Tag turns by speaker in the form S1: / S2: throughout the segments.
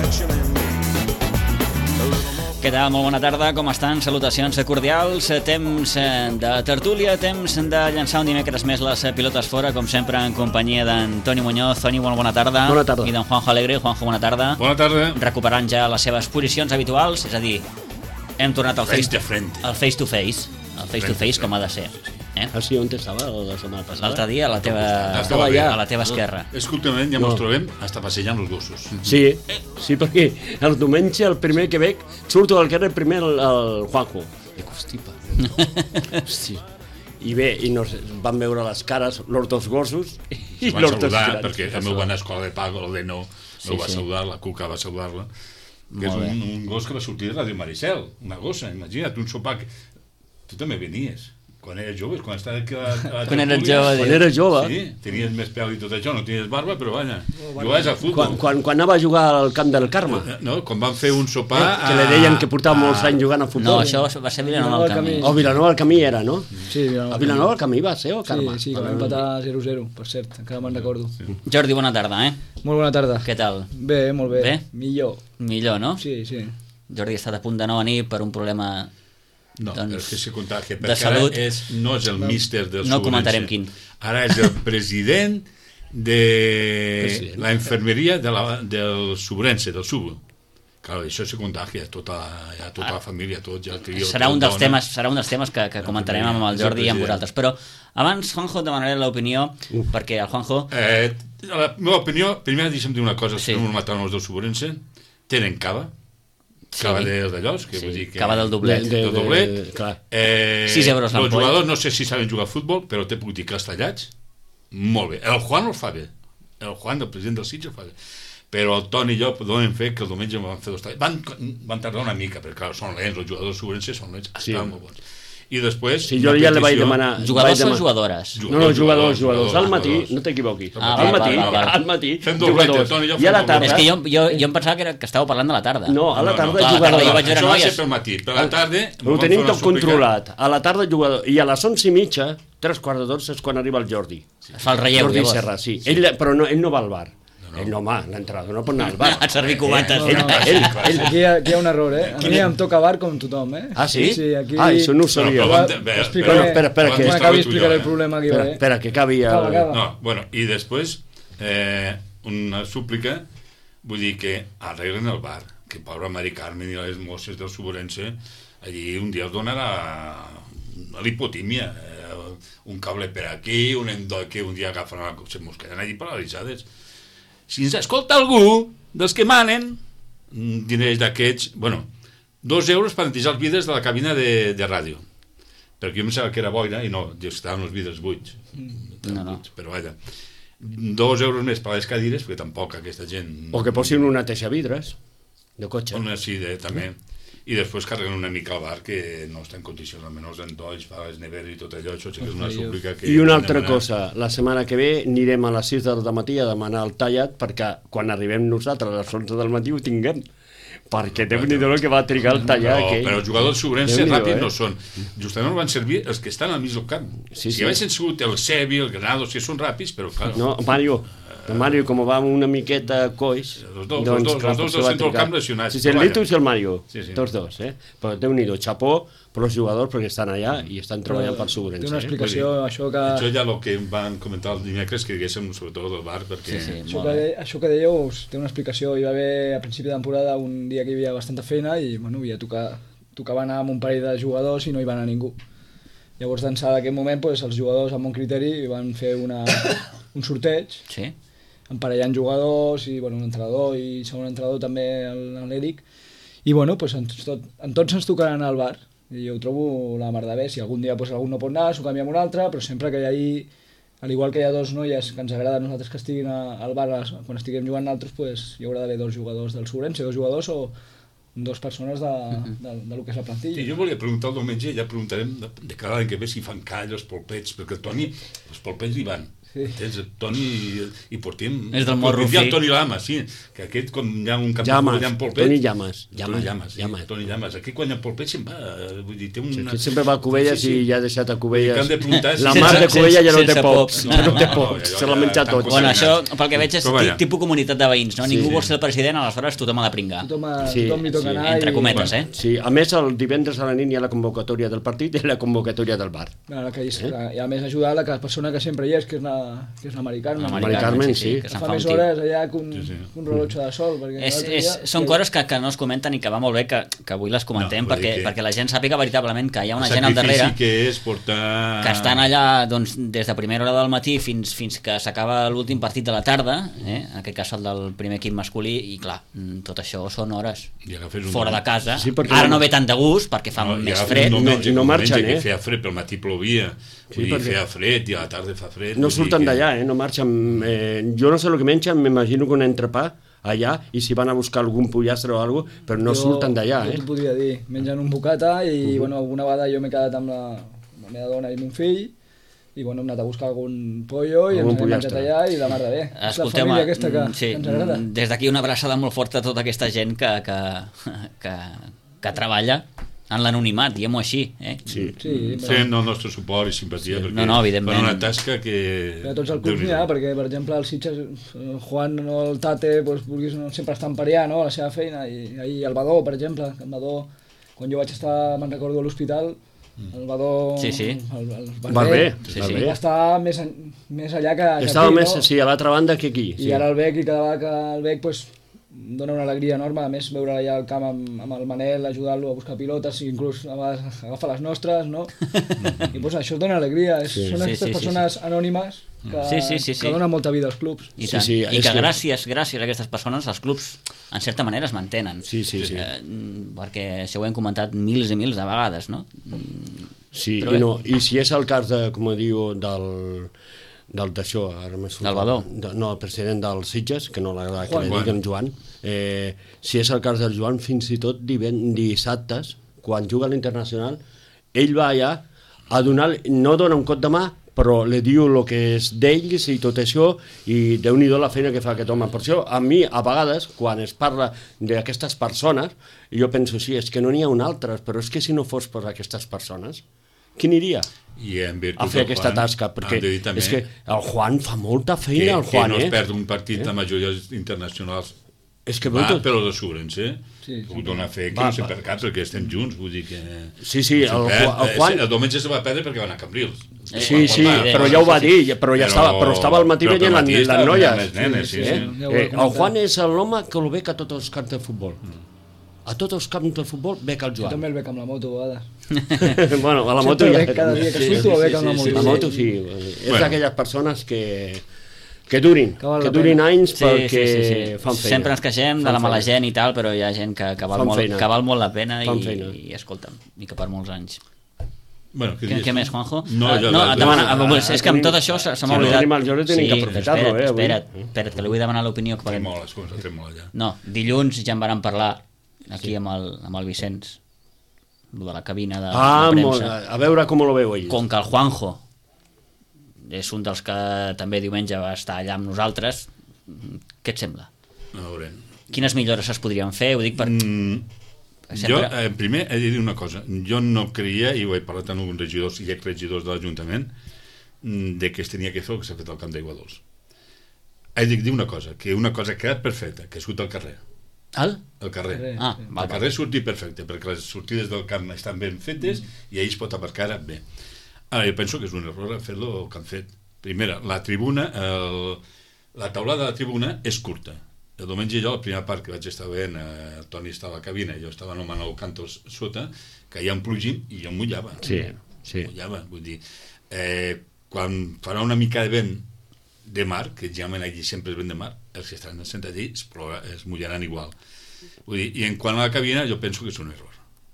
S1: Què tal? Molt bona tarda, com estan? Salutacions cordials, temps de tertúlia, temps de llançar un dimecres més les pilotes fora, com sempre en companyia d'en Toni Muñoz. Toni, molt bona tarda.
S2: Bona tarda.
S1: I d'en Juanjo Alegre. Juanjo, bona tarda.
S3: Bona tarda.
S1: Recuperant ja les seves posicions habituals, és a dir, hem tornat al face to face, el face to face com ha de ser.
S2: Sí, on estava la setmana passada?
S1: L'altre dia a la teva esquerra.
S3: Escoltament, ja mos trobem hasta passejant els gossos.
S2: Sí, perquè el diumenge, el primer que veig, surto al carrer primer el Juanjo. Dic, hosti. I bé, i nos van veure les cares, els dos gossos i
S3: van
S2: els dos
S3: saludar,
S2: grans.
S3: perquè el meu va anar a escola de pago, el Deno, el va saludar, la Cuca va saludar-la, que és un gos que va sortir de Ràdio Maricel, una gossa, imagina't, un sopar que... Tu també venies. Quan eres jove, quan estava a
S1: Quan eres jove.
S3: Sí, tenies més pèl i tot això, no tenies barba, però vaja, jugaves a futbol.
S2: Quan anava a jugar al camp del Carme.
S3: No, quan van fer un sopar...
S2: Que li deien que portava molts anys jugant a futbol.
S1: No, això va ser Vilanova del Camí.
S2: O Vilanova del Camí era, no?
S4: Sí,
S2: A Vilanova del Camí va ser, o Carme?
S4: Sí, que va empatar 0-0, per cert, encara me'n recordo.
S1: Jordi, bona tarda,
S4: Molt bona tarda.
S1: Què tal?
S4: Bé, molt bé.
S1: Bé?
S4: Millor,
S1: no?
S4: Sí.
S1: Jordi ha estat a punt de no venir per un problema...
S3: No, però és que se contagia,
S1: de
S3: perquè
S1: salut.
S3: ara no és el míster del
S1: No comentarem quin.
S3: Ara és el president de la infermeria del Subrense, del Subo. Clar, això se contagia, tota la família, tot ja trio.
S1: Serà un dels temes que comentarem amb el Jordi i amb vosaltres. Però abans, Juanjo, et demanaré l'opinió, perquè el Juanjo...
S3: La meva opinió, primer deixa'm dir una cosa, si no matant els del Subrense, tenen cava, cava d'allòs, que vull dir que...
S1: Cava del doblet.
S2: Del
S3: doblet.
S1: 6 euros l'ampolla.
S3: Els jugadors no sé si saben jugar a futbol, però té puc dir castellats, molt bé. El Juan el fa bé. El Juan, el president del Sitges, el fa bé. Però el Toni i jo donem fer que el diumenge van fer 2 tallats. Van tardar una mica, perquè clar, són lents, els jugadors Subrense són lents, estaven molt bons. I després...
S2: Sí, jo ja li vaig demanar...
S1: Jugadors o jugadores?
S2: No, jugadors. Al matí, no t'equivoquis. Al matí,
S3: fem doblete, Toni i jo.
S2: I a la tarda...
S1: És que jo em pensava que estàveu parlant de la tarda.
S2: No, a la tarda
S3: Això
S2: jugadors.
S3: va ser pel matí, per la tarda...
S2: Ho tenim tot controlat. A la tarda jugador. I a les 11:30, 3:15, és quan arriba el Jordi.
S1: Es fa el relleu,
S2: Jordi
S1: llavors.
S2: Serra, sí. Però ell no va al bar. Ell no, l'entrenador no pot anar al bar.
S1: A servir cubates.
S4: Aquí hi ha un error, A mi em toca bar com tothom,
S2: Ah, sí?
S4: Sí, aquí...
S2: Això no ho sabia. Espera, que...
S4: Quan acabi explicaré el problema que hi va haver.
S2: Espera, que acabi...
S3: No, bueno, i després una súplica, vull dir que arreglen el bar, que pobra Mari Carmen i les mosses del Suborense allí un dia es donarà l'hipotímia, un cable per aquí, un endoi que un dia agafen la cosa, mos queden allí paralitzades. Si ens escolta algú dels que manen, diners d'aquests, 2 euros per netejar els vidres de la cabina de ràdio, perquè jo em pensava que era boira i no, estaven els vidres buits.
S1: No.
S3: Però vaja, 2 euros més per les cadires, perquè tampoc aquesta gent...
S2: O que posin una teixa vidres de cotxe.
S3: Sí, també. I després carreguen una mica al bar, que no està en condicions, almenys els endolls, les neveres i tot allò, això sí que és una súplica que...
S2: I una altra cosa, la setmana que ve anirem a les 6 del matí a demanar el tallat, perquè quan arribem nosaltres a les 11 del matí ho tinguem. Perquè Déu-n'hi-do el que va trigar el tallar.
S3: No, però els jugadors Subrense ràpid no són. Justament van servir els que estan al mig del camp. Si haguessin sigut el Sevi, el Granados, que són ràpids, però clar...
S2: No, Mario, com va una miqueta coix...
S3: Els dos del centre del camp lesionats.
S2: Sí, el Litus i el Mario, tots dos, Però Déu-n'hi-do, xapó per els jugadors perquè estan allà i estan treballant per Subrense.
S4: Té una explicació, això que...
S3: Això ja el que van comentar el dimecres, que diguéssim, sobretot del bar, perquè...
S4: Això que dèieu té una explicació. Hi va haver a principi de temporada un dia que hi havia bastanta feina i tocava anar amb un parell de jugadors i no hi va anar ningú. Llavors, d'ençà d'aquest moment, els jugadors amb un criteri van fer un sorteig, emparellant jugadors i un entrenador i segon entrenador també l'Eric, i en tots ens tocarà anar al bar i jo ho trobo la mar de bé. Si algun dia algú no pot anar, s'ho canvia amb un altre, però sempre que hi hagi, al igual que hi ha 2 noies que ens agrada a nosaltres que estiguin al bar quan estiguem jugant nosaltres, hi haurà d'haver 2 jugadors del Subrense, 2 jugadors o 2 persones del que és la plantilla.
S3: Sí, jo volia preguntar el diumenge, ja preguntarem de cada any que ve si fan call els polpets, perquè el Toni, els polpets li van. Tens el Toni i portem...
S1: És del morro fi.
S3: El Toni Lama, sí, que aquest quan hi ha un camp
S2: Llamas,
S3: de polpet...
S2: Toni Llamas.
S3: Toni Llamas. Aquest quan hi ha polpet se'n va, vull dir, té una...
S2: Aquest sempre va a Cubelles i ja ha deixat a Cubelles...
S3: Han de preguntar si-
S2: La mar de Cubelles ja no té pops.
S1: No,
S2: No té
S3: no,
S2: pops,
S3: allò
S2: se l'ha
S3: ja
S2: menjat
S3: tan
S2: tot.
S1: Bueno,
S3: Consignat.
S1: això, pel que veig, és
S3: Però vaja.
S1: tipus comunitat de veïns, no? Ningú
S3: sí.
S1: vol ser el president, aleshores tothom ha de pringar.
S4: Tothom li toca anar
S1: Entre
S4: i...
S1: cometes,
S2: Sí, a més, el divendres a la nit hi ha la convocatòria del partit i la convocatòria del bar.
S4: I a més ajudar la persona que sempre hi és, que és la Mari Carmen.
S2: Mari Carmen, sí.
S1: que
S4: Que
S1: se'n
S4: fa
S1: fa un
S4: més
S1: tip.
S4: hores allà que un rellotge de sol. Perquè
S1: Són coses que no es comenten i que va molt bé que avui les comentem
S3: No, vull dir que-
S1: perquè la gent sàpiga veritablement que hi ha una gent al darrere
S3: que és portar...
S1: que estan allà doncs, des de primera hora del matí fins que s'acaba l'últim partit de la tarda, en aquest cas el del primer equip masculí, i clar, tot això són hores
S3: I agafes un
S1: fora de
S3: diumenge.
S1: casa.
S2: Sí, perquè
S1: Ara
S2: no-
S1: no ve tant de gust perquè fa
S3: i
S1: més
S3: agafes
S1: fred.
S3: un diumenge,
S2: No
S3: un
S2: marxen,
S3: diumenge
S2: eh?
S3: que feia fred, pel matí plovia,
S2: Sí,
S3: vull dir,
S2: perquè-
S3: feia fred i a la tarda fa fred.
S2: No
S3: vull dir
S2: surten
S3: que-
S2: d'allà, no marxen. Jo no sé el que mengen, m'imagino que un entrepà allà i si van a buscar algun pollastre o alguna cosa, però no surten d'allà,
S4: Jo
S2: eh?
S4: t'ho podria dir, mengen un bocata i bueno, alguna vegada jo m'he quedat amb la meva dona i mon fill i bueno, hem anat a buscar algun pollo i
S2: Algun
S4: ens hem menjat
S2: pollastre.
S4: allà i la mar de bé. És la
S1: Escolteu-me,
S4: família aquesta que
S1: sí,
S4: ens agrada.
S1: des d'aquí una abraçada molt forta a tota aquesta gent que treballa en l'anonimat, diguem-ho així.
S2: Sí.
S4: Sí,
S3: Fem el nostre suport i simpatia perquè
S1: No, evidentment.
S3: fan una tasca que...
S4: a tots els clubs n'hi ha, perquè per exemple el Sitges, el Juan o el Tate doncs, vulguis, no, sempre estan per allà, no?, a la seva feina, i ahir el Badó, per exemple, el Badó, quan jo vaig estar, me'n recordo, a l'hospital, el Badó,
S1: Sí, sí.
S4: el
S2: Barber,
S1: Sí,
S2: Barber.
S1: sí.
S4: va estar més allà que
S2: Estava
S4: aquí,
S2: més,
S4: no?
S2: sí, a l'altra banda que aquí.
S4: I
S2: Sí.
S4: ara el Bec, i cada vegada que el Bec pues, dona una alegria enorme, a més veure allà al camp amb el Manel, ajudar-lo a buscar pilotes, i inclús a vegades agafa les nostres, no? I pues, això dona alegria, són aquestes persones anònimes que donen molta vida als clubs.
S1: I, tant.
S2: Sí,
S1: I
S2: és
S1: que
S2: que-
S1: gràcies a aquestes persones els clubs en certa manera es mantenen.
S2: Sí.
S1: Perquè això ho hem comentat mils i mils de vegades, no?
S2: Sí,
S1: Però bé.
S2: i si és el cas de, com diu, d'això, ara me surt...
S1: Del Badó.
S2: No, el president dels Sitges, que no l'agrada que
S4: Juan.
S2: li diguen Joan. Si és el cas del Joan, fins i tot dissabtes, quan juga a l'Internacional, ell va allà a donar, no dona un cop de mà, però li diu el que és d'ells i tot això, i Déu-n'hi-do la feina que fa aquest home. Per això, a mi, a vegades, quan es parla d'aquestes persones, jo penso, sí, és que no n'hi ha un altre, però és que si no fos per aquestes persones, qui aniria
S3: I en virtut
S2: a fer
S3: del
S2: aquesta
S3: Juan,
S2: tasca? Perquè
S3: hem de dir també
S2: és que el Juan fa molta
S3: que,
S2: feina, el Juan,
S3: que no es
S2: eh?
S3: perd un partit de majories internacionals.
S2: És que
S3: Va,
S2: tot...
S3: però de sobrense.
S4: Sí,
S3: Puc donar fe que
S2: Va,
S3: no sé
S2: va.
S3: per cap, perquè estem junts, vull dir que...
S2: Sí, sí,
S3: no
S2: el
S3: se perd.
S2: Juan...
S3: El diumenge se va perdre perquè van a Cambrils.
S2: Sí, sí, però ja ho va dir, però ja estava al matí
S3: però
S2: veient
S3: pel matí
S2: les
S3: estava
S2: noies.
S3: veient les nenes, sí, sí.
S4: Ja ho he
S2: El
S4: comentat.
S2: Juan és l'home que el bec a tots els camps de futbol. A tots els camps de futbol bec el
S4: Jo
S2: Joan.
S4: també el bec amb la moto, a vegades.
S2: Bueno, a la moto
S4: Sempre
S2: ja...
S4: bec, cada dia que surto, bec amb la moto.
S2: La moto sí, és
S3: Bueno.
S2: d'aquelles persones que durin,
S4: Que val la
S2: que durin
S4: pena.
S2: anys perquè fan feina.
S1: Sempre ens queixem de
S2: Fan
S1: la mala
S2: feina.
S1: gent i tal, però hi ha gent que val,
S2: Fan
S1: molt,
S2: feina.
S1: que val molt la pena
S2: Fan feina.
S1: i escolta'm, i que per molts anys.
S3: Bueno,
S1: Què més, Juanjo?
S3: No, ja
S1: no,
S3: l'altre.
S1: demana, és que amb tot això se m'ha
S2: no
S1: oblidat.
S2: tenim el Jordi, tenim que aprofitar-lo, avui.
S1: Espera't, que li vull demanar l'opinió.
S3: Trem molt, les coses, trem molt allà.
S1: No, dilluns ja en vàrem parlar aquí amb el Vicenç, lo de la cabina de
S2: Molt,
S1: premsa.
S2: a veure com lo veu ell.
S1: Com que el Juanjo és un dels que també diumenge va estar allà amb nosaltres, què et sembla?
S3: A veure.
S1: Quines millores es podrien fer? Ho dic per...
S3: Jo, primer, he de dir una cosa. Jo no creia, i ho he parlat amb alguns regidors i exregidors de l'Ajuntament, de que es tenia que fer el que s'ha fet al Camp d'Aigua Dols. He de dir una cosa, que una cosa ha quedat perfecta, que surt al carrer.
S1: El?
S3: El carrer.
S1: Ah,
S3: El carrer surti perfecte, perquè les sortides del camp estan ben fetes i ahir es pot aparcar bé. Ara, jo penso que és un error fer-lo el que han fet. Primera, la tribuna, la taulada de la tribuna és curta. El diumenge jo, la primera part que vaig estar veient, el Toni estava a la cabina i jo estava nomant el cantos sota, que hi ha un plugim i jo em mullava.
S2: Sí, sí.
S3: Mullava, vull dir, quan farà una mica de vent de mar, que generalment allí sempre és vent de mar, els que estan sentats allí es mullaran igual. Vull dir, i en quant a la cabina, jo penso que és un error,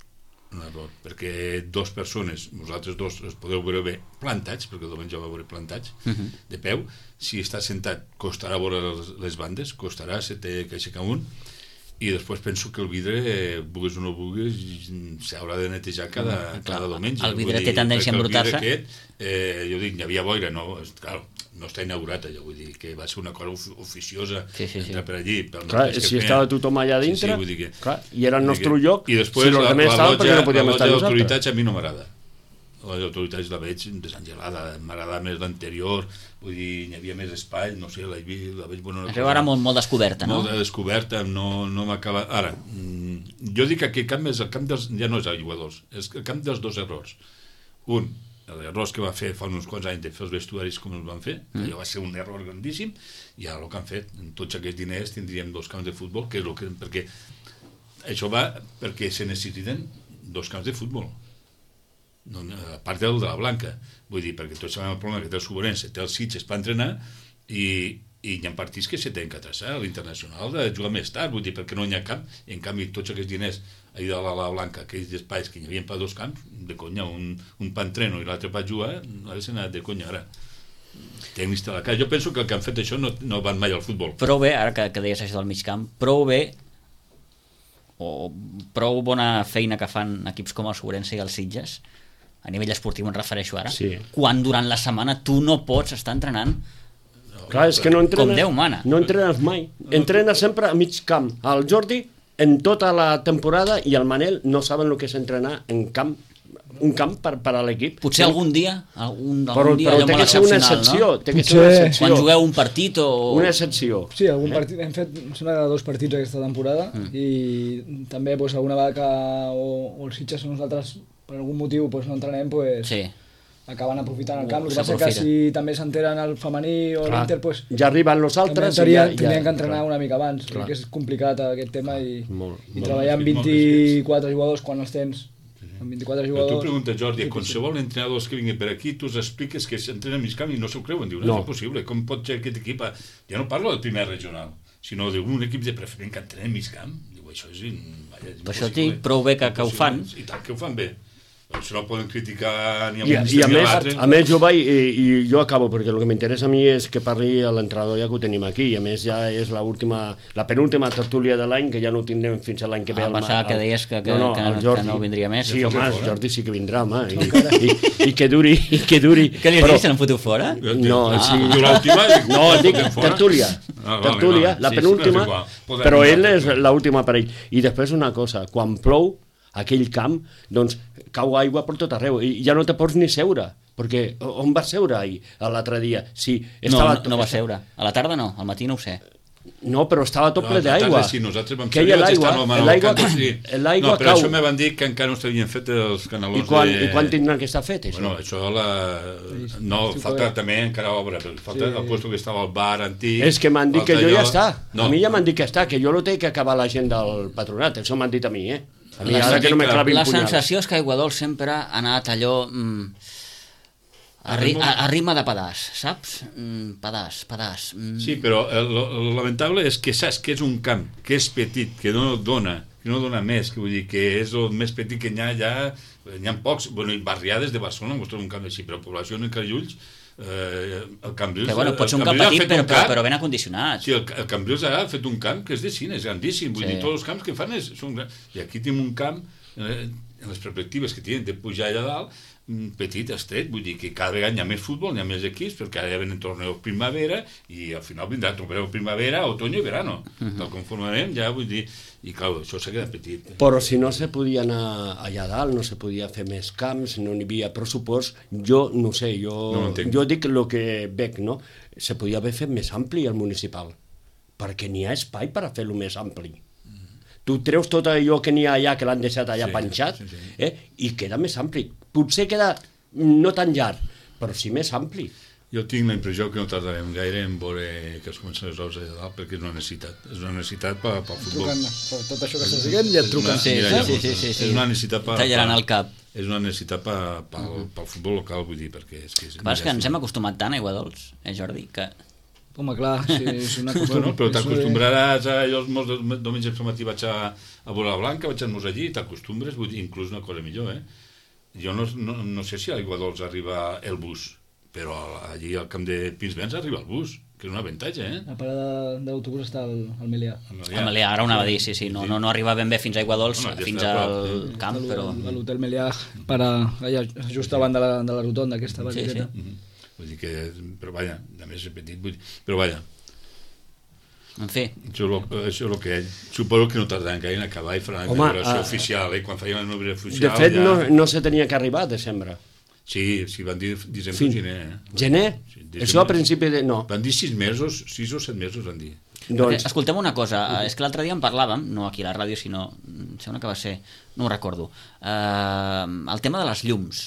S3: perquè dues persones, vosaltres dos es podeu veure bé plantats, perquè el diumenge va veure plantats de peu, si està sentat costarà veure les bandes, costarà, se té que aixecar un, i després penso que el vidre, vulguis o no vulguis, s'haurà de netejar cada diumenge.
S1: El vidre té tendència a embrutar-se.
S3: Jo dic, hi havia boira, no? Clar, no està inaugurat allò, vull dir que va ser una cosa oficiosa entrar per allí.
S2: Clar, si estava tothom allà dintre, i era el nostre lloc,
S3: i després
S2: la
S3: lotja d'autoritats a mi no m'agrada. La d'autoritats la veig desangelada, m'agrada més l'anterior, vull dir, hi havia més espai, no sé, la veig bona.
S1: Això era molt descoberta, no?
S3: Molt descoberta, no m'acaba... Ara, jo dic que aquest camp és el camp dels... ja no és Aiguadols, és el camp dels dos errors. Un, l'error que va fer fa uns quants anys de fer els vestuaris com els van fer, que allò va ser un error grandíssim, i ara el que han fet, en tots aquests diners tindríem 2 camps de futbol, que és el que... perquè això va perquè se necessiten 2 camps de futbol, a part del de la Blanca, vull dir, perquè tots sabem el problema que té el Suborense, té els Sitges per entrenar, i hi ha partits que se tenen que traçar a l'internacional de jugar més tard, vull dir, perquè no hi ha camp, i en canvi tots aquests diners allà a la Blanca, aquells espais que hi havia per 2 camps, de conya, un per entreno i l'altre per jugar, haguessin anat de conya ara. Tècnics de la casa. Jo penso que el que han fet això no van mai al futbol.
S1: Prou bé, ara que deies això del mig camp, prou bé o prou bona feina que fan equips com el Suborense i el Sitges, a nivell esportiu em refereixo ara, quan durant la setmana tu no pots estar entrenant.
S2: Clar, és que no entrenes,
S1: com Déu mana.
S2: No entrenes mai. Entrenes sempre a mig camp. El Jordi, en tota la temporada, i el Manel no saben el que és entrenar en camp, un camp per a l'equip.
S1: Potser algun dia
S2: però té que ser una excepció, no? Té que ser una excepció.
S1: Quan jugueu un partit o...
S2: Una excepció.
S4: Sí, algun partit, hem fet 2 partits aquesta temporada, i també alguna vegada que o els Sitges o nosaltres per algun motiu no entrenem, acaben aprofitant el camp. El que passa que si també s'enteren el femení o l'Inter,
S2: ja arriben els altres,
S4: tindrien que entrenar una mica abans, perquè és complicat aquest tema, i treballar amb 24 jugadors quan els tens amb 24 jugadors...
S3: Però tu pregunta, Jordi, qualsevol entrenadors que vingui per aquí, tu expliques que s'entrenen a mig camp i no s'ho creuen, diu, no és possible, com pot ser aquest equip? Ja no parlo del primer regional, sinó d'un equip de preferent que entrenen a mig camp. Diu, això és impossible.
S1: Per això dic, prou bé que ho fan.
S3: I tant que ho fan bé. Això no poden criticar ni a un
S2: ni a l'altre. A més, jo vaig, i jo acabo, perquè el que m'interessa a mi és que parli l'entrenador ja que ho tenim aquí, i a més ja és la penúltima tertúlia de l'any, que ja no ho tindrem fins a l'any que ve.
S1: Pensava que deies que no vindria més.
S2: Sí, home, el Jordi sí que vindrà, home, i que duri.
S1: Què li has dit, se l'han fotut fora?
S2: No, dic tertúlia, la penúltima, però ell és l'última per ell. I després una cosa, quan plou, aquell camp, doncs cau aigua per tot arreu i ja no te pots ni seure, perquè on vas seure ahir, l'altre dia?
S1: No va seure, a la tarda no, al matí no ho sé.
S2: No, però estava tot ple d'aigua.
S3: Sí, nosaltres vam ser l'aigua cau. Però això me van dir que encara no s'havien fet els canalons.
S2: I quan tindran que estar fet, això?
S3: Bueno, això no, falta també encara obra, falta el lloc que estava al bar antic.
S2: És que m'han dit que jo ja està, a mi ja m'han dit que està, que jo no té que acabar la gent del patronat, això m'han dit a mi, A mi ara que no me clavi
S1: la sensació és que Aiguadols sempre ha anat allò a ritme de pedàs, saps? Pedàs.
S3: Sí, però el lamentable és que saps que és un camp que és petit, que no dona més, que vull dir que és el més petit que n'hi ha pocs, barriades de Barcelona mostren un camp així, però població en Carllulls, el Cambrils...
S1: Que pot ser un camp petit, però ben acondicionat.
S3: Sí, el Cambrils ha fet un camp que és de cine, és grandíssim, vull dir, tots els camps que fan són grans. I aquí tenim un camp, en les perspectives que tenen de pujar allà dalt, petit, estret, vull dir que cada vegada hi ha més futbol, hi ha més equips, perquè ara ja venen torneos primavera, i al final vindrà torneo primavera, otoño i verano. Tal conformament, ja vull dir, i clar, això s'ha quedat petit.
S2: Però si no se podia anar allà dalt, no se podia fer més camps, no n'hi havia pressupost, jo no sé, jo dic el que veig, no? Se podia haver fet més ampli el municipal, perquè n'hi ha espai per a fer-lo més ampli. Tu treus tot allò que n'hi ha allà, que l'han deixat allà penjat, i queda més ampli. Potser queda no tan llarg, però sí més ampli.
S3: Jo tinc la impressió que no tardarem gaire en veure que es comencen les obres de dalt, perquè és una necessitat pel futbol.
S4: Per tot això que estàs dient, ja et truquen.
S1: Sí.
S3: És una necessitat
S1: tallaran el cap.
S3: És una necessitat pel futbol local, vull dir, perquè és que...
S1: El que passa és que ens hem acostumat tant a Aiguadols, Jordi, que...
S4: Home, clar, sí, és una costum...
S3: Però t'acostumbraràs a... Jo molts diumenges al matí vaig a Bola Blanca, vaig anar-nos allí, t'acostumbres, vull dir, inclús una cosa millor, Jo no sé si a Aiguadols arriba el bus, però allí al camp de Pinsbens arriba el bus, que és un avantatge,
S4: La parada de l'autobús està al Melià.
S1: Al Melià, ara ho anava a dir, sí. No arriba ben bé fins a Aiguadols, fins al camp, però...
S4: A l'hotel Melià, allà just davant de la rotonda aquesta,
S1: sí.
S3: Vull dir que, però vaja, a més és petit, però vaja,
S1: En fi,
S3: això és el que ell. Suposo que no tardaran gaire en acabar i faran la inauguració oficial, quan feien la inauguració oficial...
S2: De fet,
S3: ja...
S2: no se tenia que arribar a desembre.
S3: Sí, van dir desembre o gener.
S2: Gener?
S3: Sí,
S2: Això a principi de... No.
S3: Van dir 6 mesos, 6 o 7 mesos van dir.
S2: Doncs...
S1: escoltem una cosa, és que l'altre dia en parlàvem, no aquí a la ràdio, sinó, sembla que va ser, no ho recordo, el tema de les llums.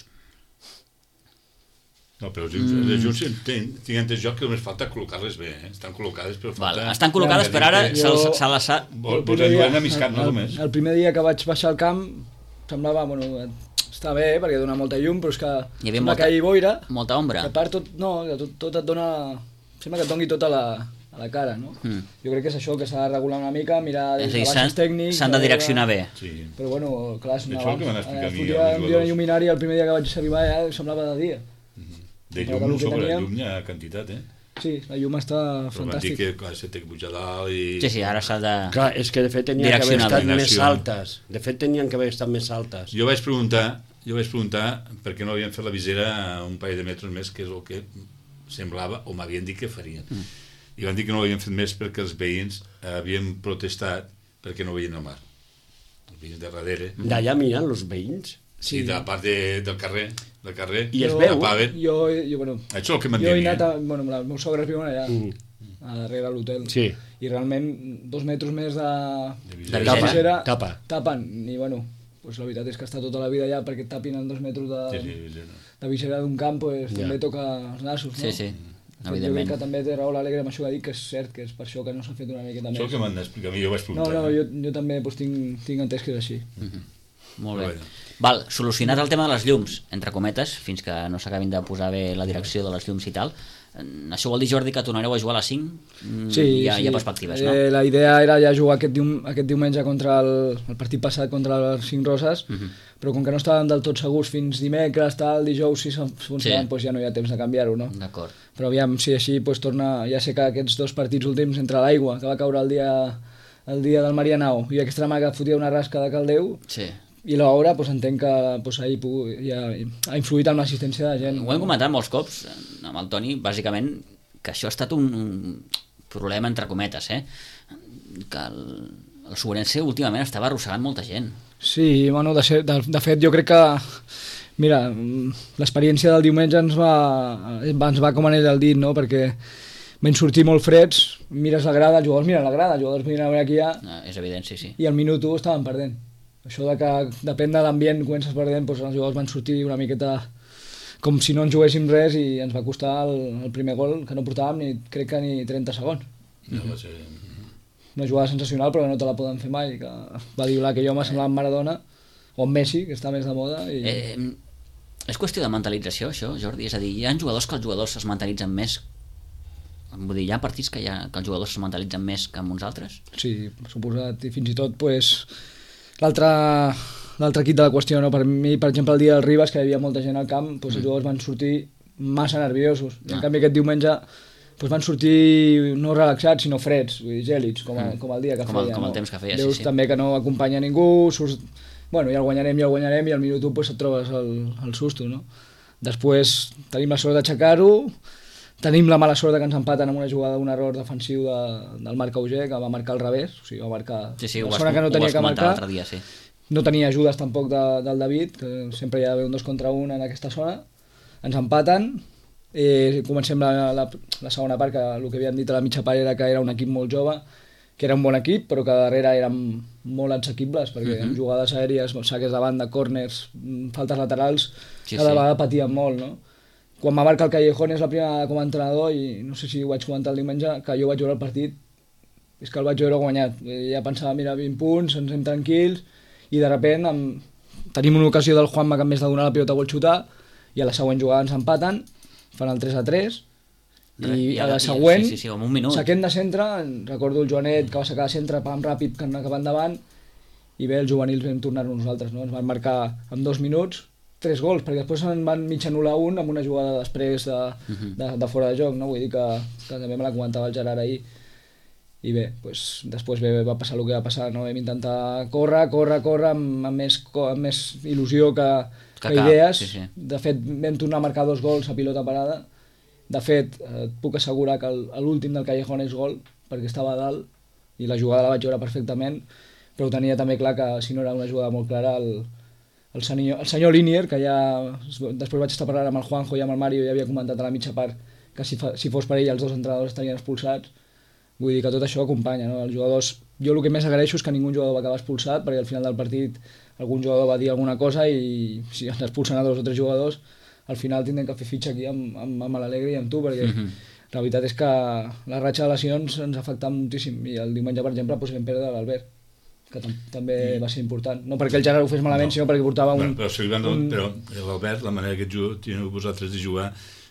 S3: No, però les llums tinc entès jo que només falta col·locar-les bé, estan col·locades, però falta...
S1: Estan col·locades, però ara se les ha...
S3: Vols ajudar a miscar, no només.
S4: El primer dia que vaig baixar al camp semblava, bueno, està bé perquè dona molta llum, però és que
S1: Hi havia
S4: sembla que hi boira.
S1: Molta ombra.
S4: A part, tot et dona... Sembla que et doni tot a la cara, no? Jo crec que és això, que s'ha de regular una mica, mirar des de baixes tècnics...
S1: S'han de direccionar bé.
S3: Sí.
S4: Però bueno, clar,
S3: Això és el que m'han explicat a mi,
S4: fotia
S3: els
S4: una lluminària el primer dia que vaig arribar ja semblava de dia.
S3: De llum, sobre la llum hi ha quantitat,
S4: Sí, la llum està
S3: però van dir
S4: fantàstica.
S3: que s'ha de pujar dalt i...
S1: Sí, ara s'ha de...
S2: Clar, és que de fet tenien que haver
S1: Direccionar
S2: estat
S3: bé.
S2: més altes. De fet tenien que haver estat més altes.
S3: Jo vaig preguntar per què no havien fet la visera a un parell de metres més, que és el que semblava o m'havien dit que farien. I van dir que no l'havien fet més perquè els veïns havien protestat perquè no veien el mar. Els veïns de darrere.
S2: D'allà miren els veïns?
S3: Sí, de la part del carrer.
S2: I es veu?
S4: Jo, bueno,
S3: Això és el que m'han
S4: jo he
S3: dit.
S4: anat, bueno, els meus sogres viuen allà, a darrere de l'hotel.
S2: Sí.
S4: I realment 2 metres més de
S3: visera.
S4: visera
S2: Tapen.
S4: I bueno, pues la veritat és que està tota la vida allà perquè et tapin en 2 metres
S3: Sí.
S4: de visera d'un camp, pues,
S2: Ja.
S4: també toca els nassos, no?
S1: Sí,
S4: Jo crec
S1: evidentment.
S4: que també té raó l'Alegre amb això que ha dit, que és cert, que és per això que no s'ha fet una miqueta més.
S3: Això és el que m'han explicat a mi, jo vaig
S4: No,
S3: preguntar.
S4: jo també pues, tinc entès que és així.
S1: Molt bé.
S3: Bueno.
S1: Val, solucionat el tema de les llums, entre cometes, fins que no s'acabin de posar bé la direcció de les llums i tal. Això vol dir, Jordi, que tornareu a jugar a les 5?
S4: Sí,
S1: hi ha perspectives, no?
S4: La idea era ja jugar aquest diumenge contra el partit passat contra les 5 Roses, però com que no estàvem del tot segurs fins dimecres, tal, dijous, si funcionaven, doncs ja no hi ha temps de canviar-ho, no?
S1: D'acord.
S4: Però aviam, si així doncs torna... Ja sé que aquests 2 partits últims entre l'aigua, que va caure el dia del Marianao, i aquesta mà que fotia una rasca de caldeu,
S1: Sí.
S4: i l'hora doncs, entenc que doncs, ahir ja ha influït en l'assistència de gent.
S1: Ho hem comentat molts cops amb el Toni, bàsicament, que això ha estat un problema entre cometes, que el Sobrense últimament estava arrossegant molta gent.
S4: Sí, bueno, de fet jo crec que mira, l'experiència del diumenge ens va com anell al dit, no? Perquè vam sortir molt freds, mires la grada, els jugadors miren la grada, els jugadors miren a veure qui hi ha,
S1: És evident, sí.
S4: i al minut 1 estaven perdent. Això de que depèn de l'ambient, comences perdent, doncs els jugadors van sortir una miqueta com si no ens juguéssim res i ens va costar el primer gol, que no portàvem crec que ni 30 segons.
S3: Ja va ser...
S4: Una jugada sensacional però que no te la poden fer mai, que va dir que jo m'ha semblat en Maradona o en Messi, que està més de moda.
S1: És qüestió de mentalització, això, Jordi? És a dir, hi ha jugadors que els jugadors es mentalitzen més. Vull dir, hi ha partits que els jugadors es mentalitzen més que amb uns altres?
S4: Sí, suposat, i fins i tot pues, l'altre quid de la qüestió, no? Per mi, per exemple, el dia del Ribas, que hi havia molta gent al camp, pues, els jugadors van sortir massa nerviosos, i en canvi aquest diumenge pues, van sortir no relaxats sinó freds, vull dir, gèlids, com el dia que feia.
S1: Com el temps que feia,
S4: Veus
S1: sí.
S4: també que no acompanya ningú, surts... Bueno, ja el guanyarem, i al minut 1 pues, et trobes el susto, no? Després tenim la sort d'aixecar-ho, tenim la mala sort que ens empaten amb una jugada d'un error defensiu del Marc Auger, que va marcar al revés, o sigui, va marcar
S1: Sí,
S4: la zona que no tenia que marcar.
S1: l'altre dia, sí.
S4: No tenia ajudes tampoc del David, que sempre hi ha d'haver un 2 contra 1 en aquesta zona. Ens empaten, comencem la segona part, que el que havíem dit a la mitja part era que era un equip molt jove, que era un bon equip, però que darrere eren molt assequibles, perquè amb jugades aèries, saques de banda, corners, faltes laterals, cada vegada patien molt, no? Quan va marcar el Callejón és la primera com a entrenador, i no sé si ho vaig comentar el diumenge, que jo vaig veure el partit, és que el vaig veure guanyat. Ja pensava, mira, 20 punts, ens anem tranquils, i de sobte tenim una ocasió del Juanma que en més de donar la pilota vol xutar, i a la següent jugada ens empaten, fan el 3-3, i a la següent saquem de centre, recordo el Joanet que va sacar de centre, pam, ràpid, cap endavant, i bé, els juvenils vam tornar-nos nosaltres, no? Ens van marcar en 2 minuts 3 gols, perquè després en van mig anul·lar un amb una jugada després de fora de joc, no? Vull dir que també me la comentava el Gerard ahir, i bé, pues, després va passar el que va passar, no? Vam intentar córrer amb més il·lusió que idees.
S1: Sí.
S4: De fet vam tornar a marcar 2 gols a pilota parada De fet, et puc assegurar que l'últim del Callejón és gol, perquè estava a dalt, i la jugada la vaig veure perfectament, però tenia també clar que si no era una jugada molt clara, el senyor Linier, que ja després vaig estar parlant amb el Juanjo i amb el Mario, ja havia comentat a la mitja part que si fos per ell els dos entrenadors estarien expulsats. Vull dir que tot això acompanya, no? Els jugadors, jo el que més agraeixo és que ningú jugador va acabar expulsat, perquè al final del partit algun jugador va dir alguna cosa i si ens expulsen a 2 o 3 jugadors, al final tindrem que fer fitxa aquí amb l'Alegre i amb tu, perquè la veritat és que la ratxa de lesions ens ha afectat moltíssim, i el diumenge, per exemple, doncs vam perdre l'Albert, que també va ser important. No perquè el Gerard ho fes malament, sinó perquè portava un...
S3: Però l'Albert, la manera que teniu vosaltres de jugar,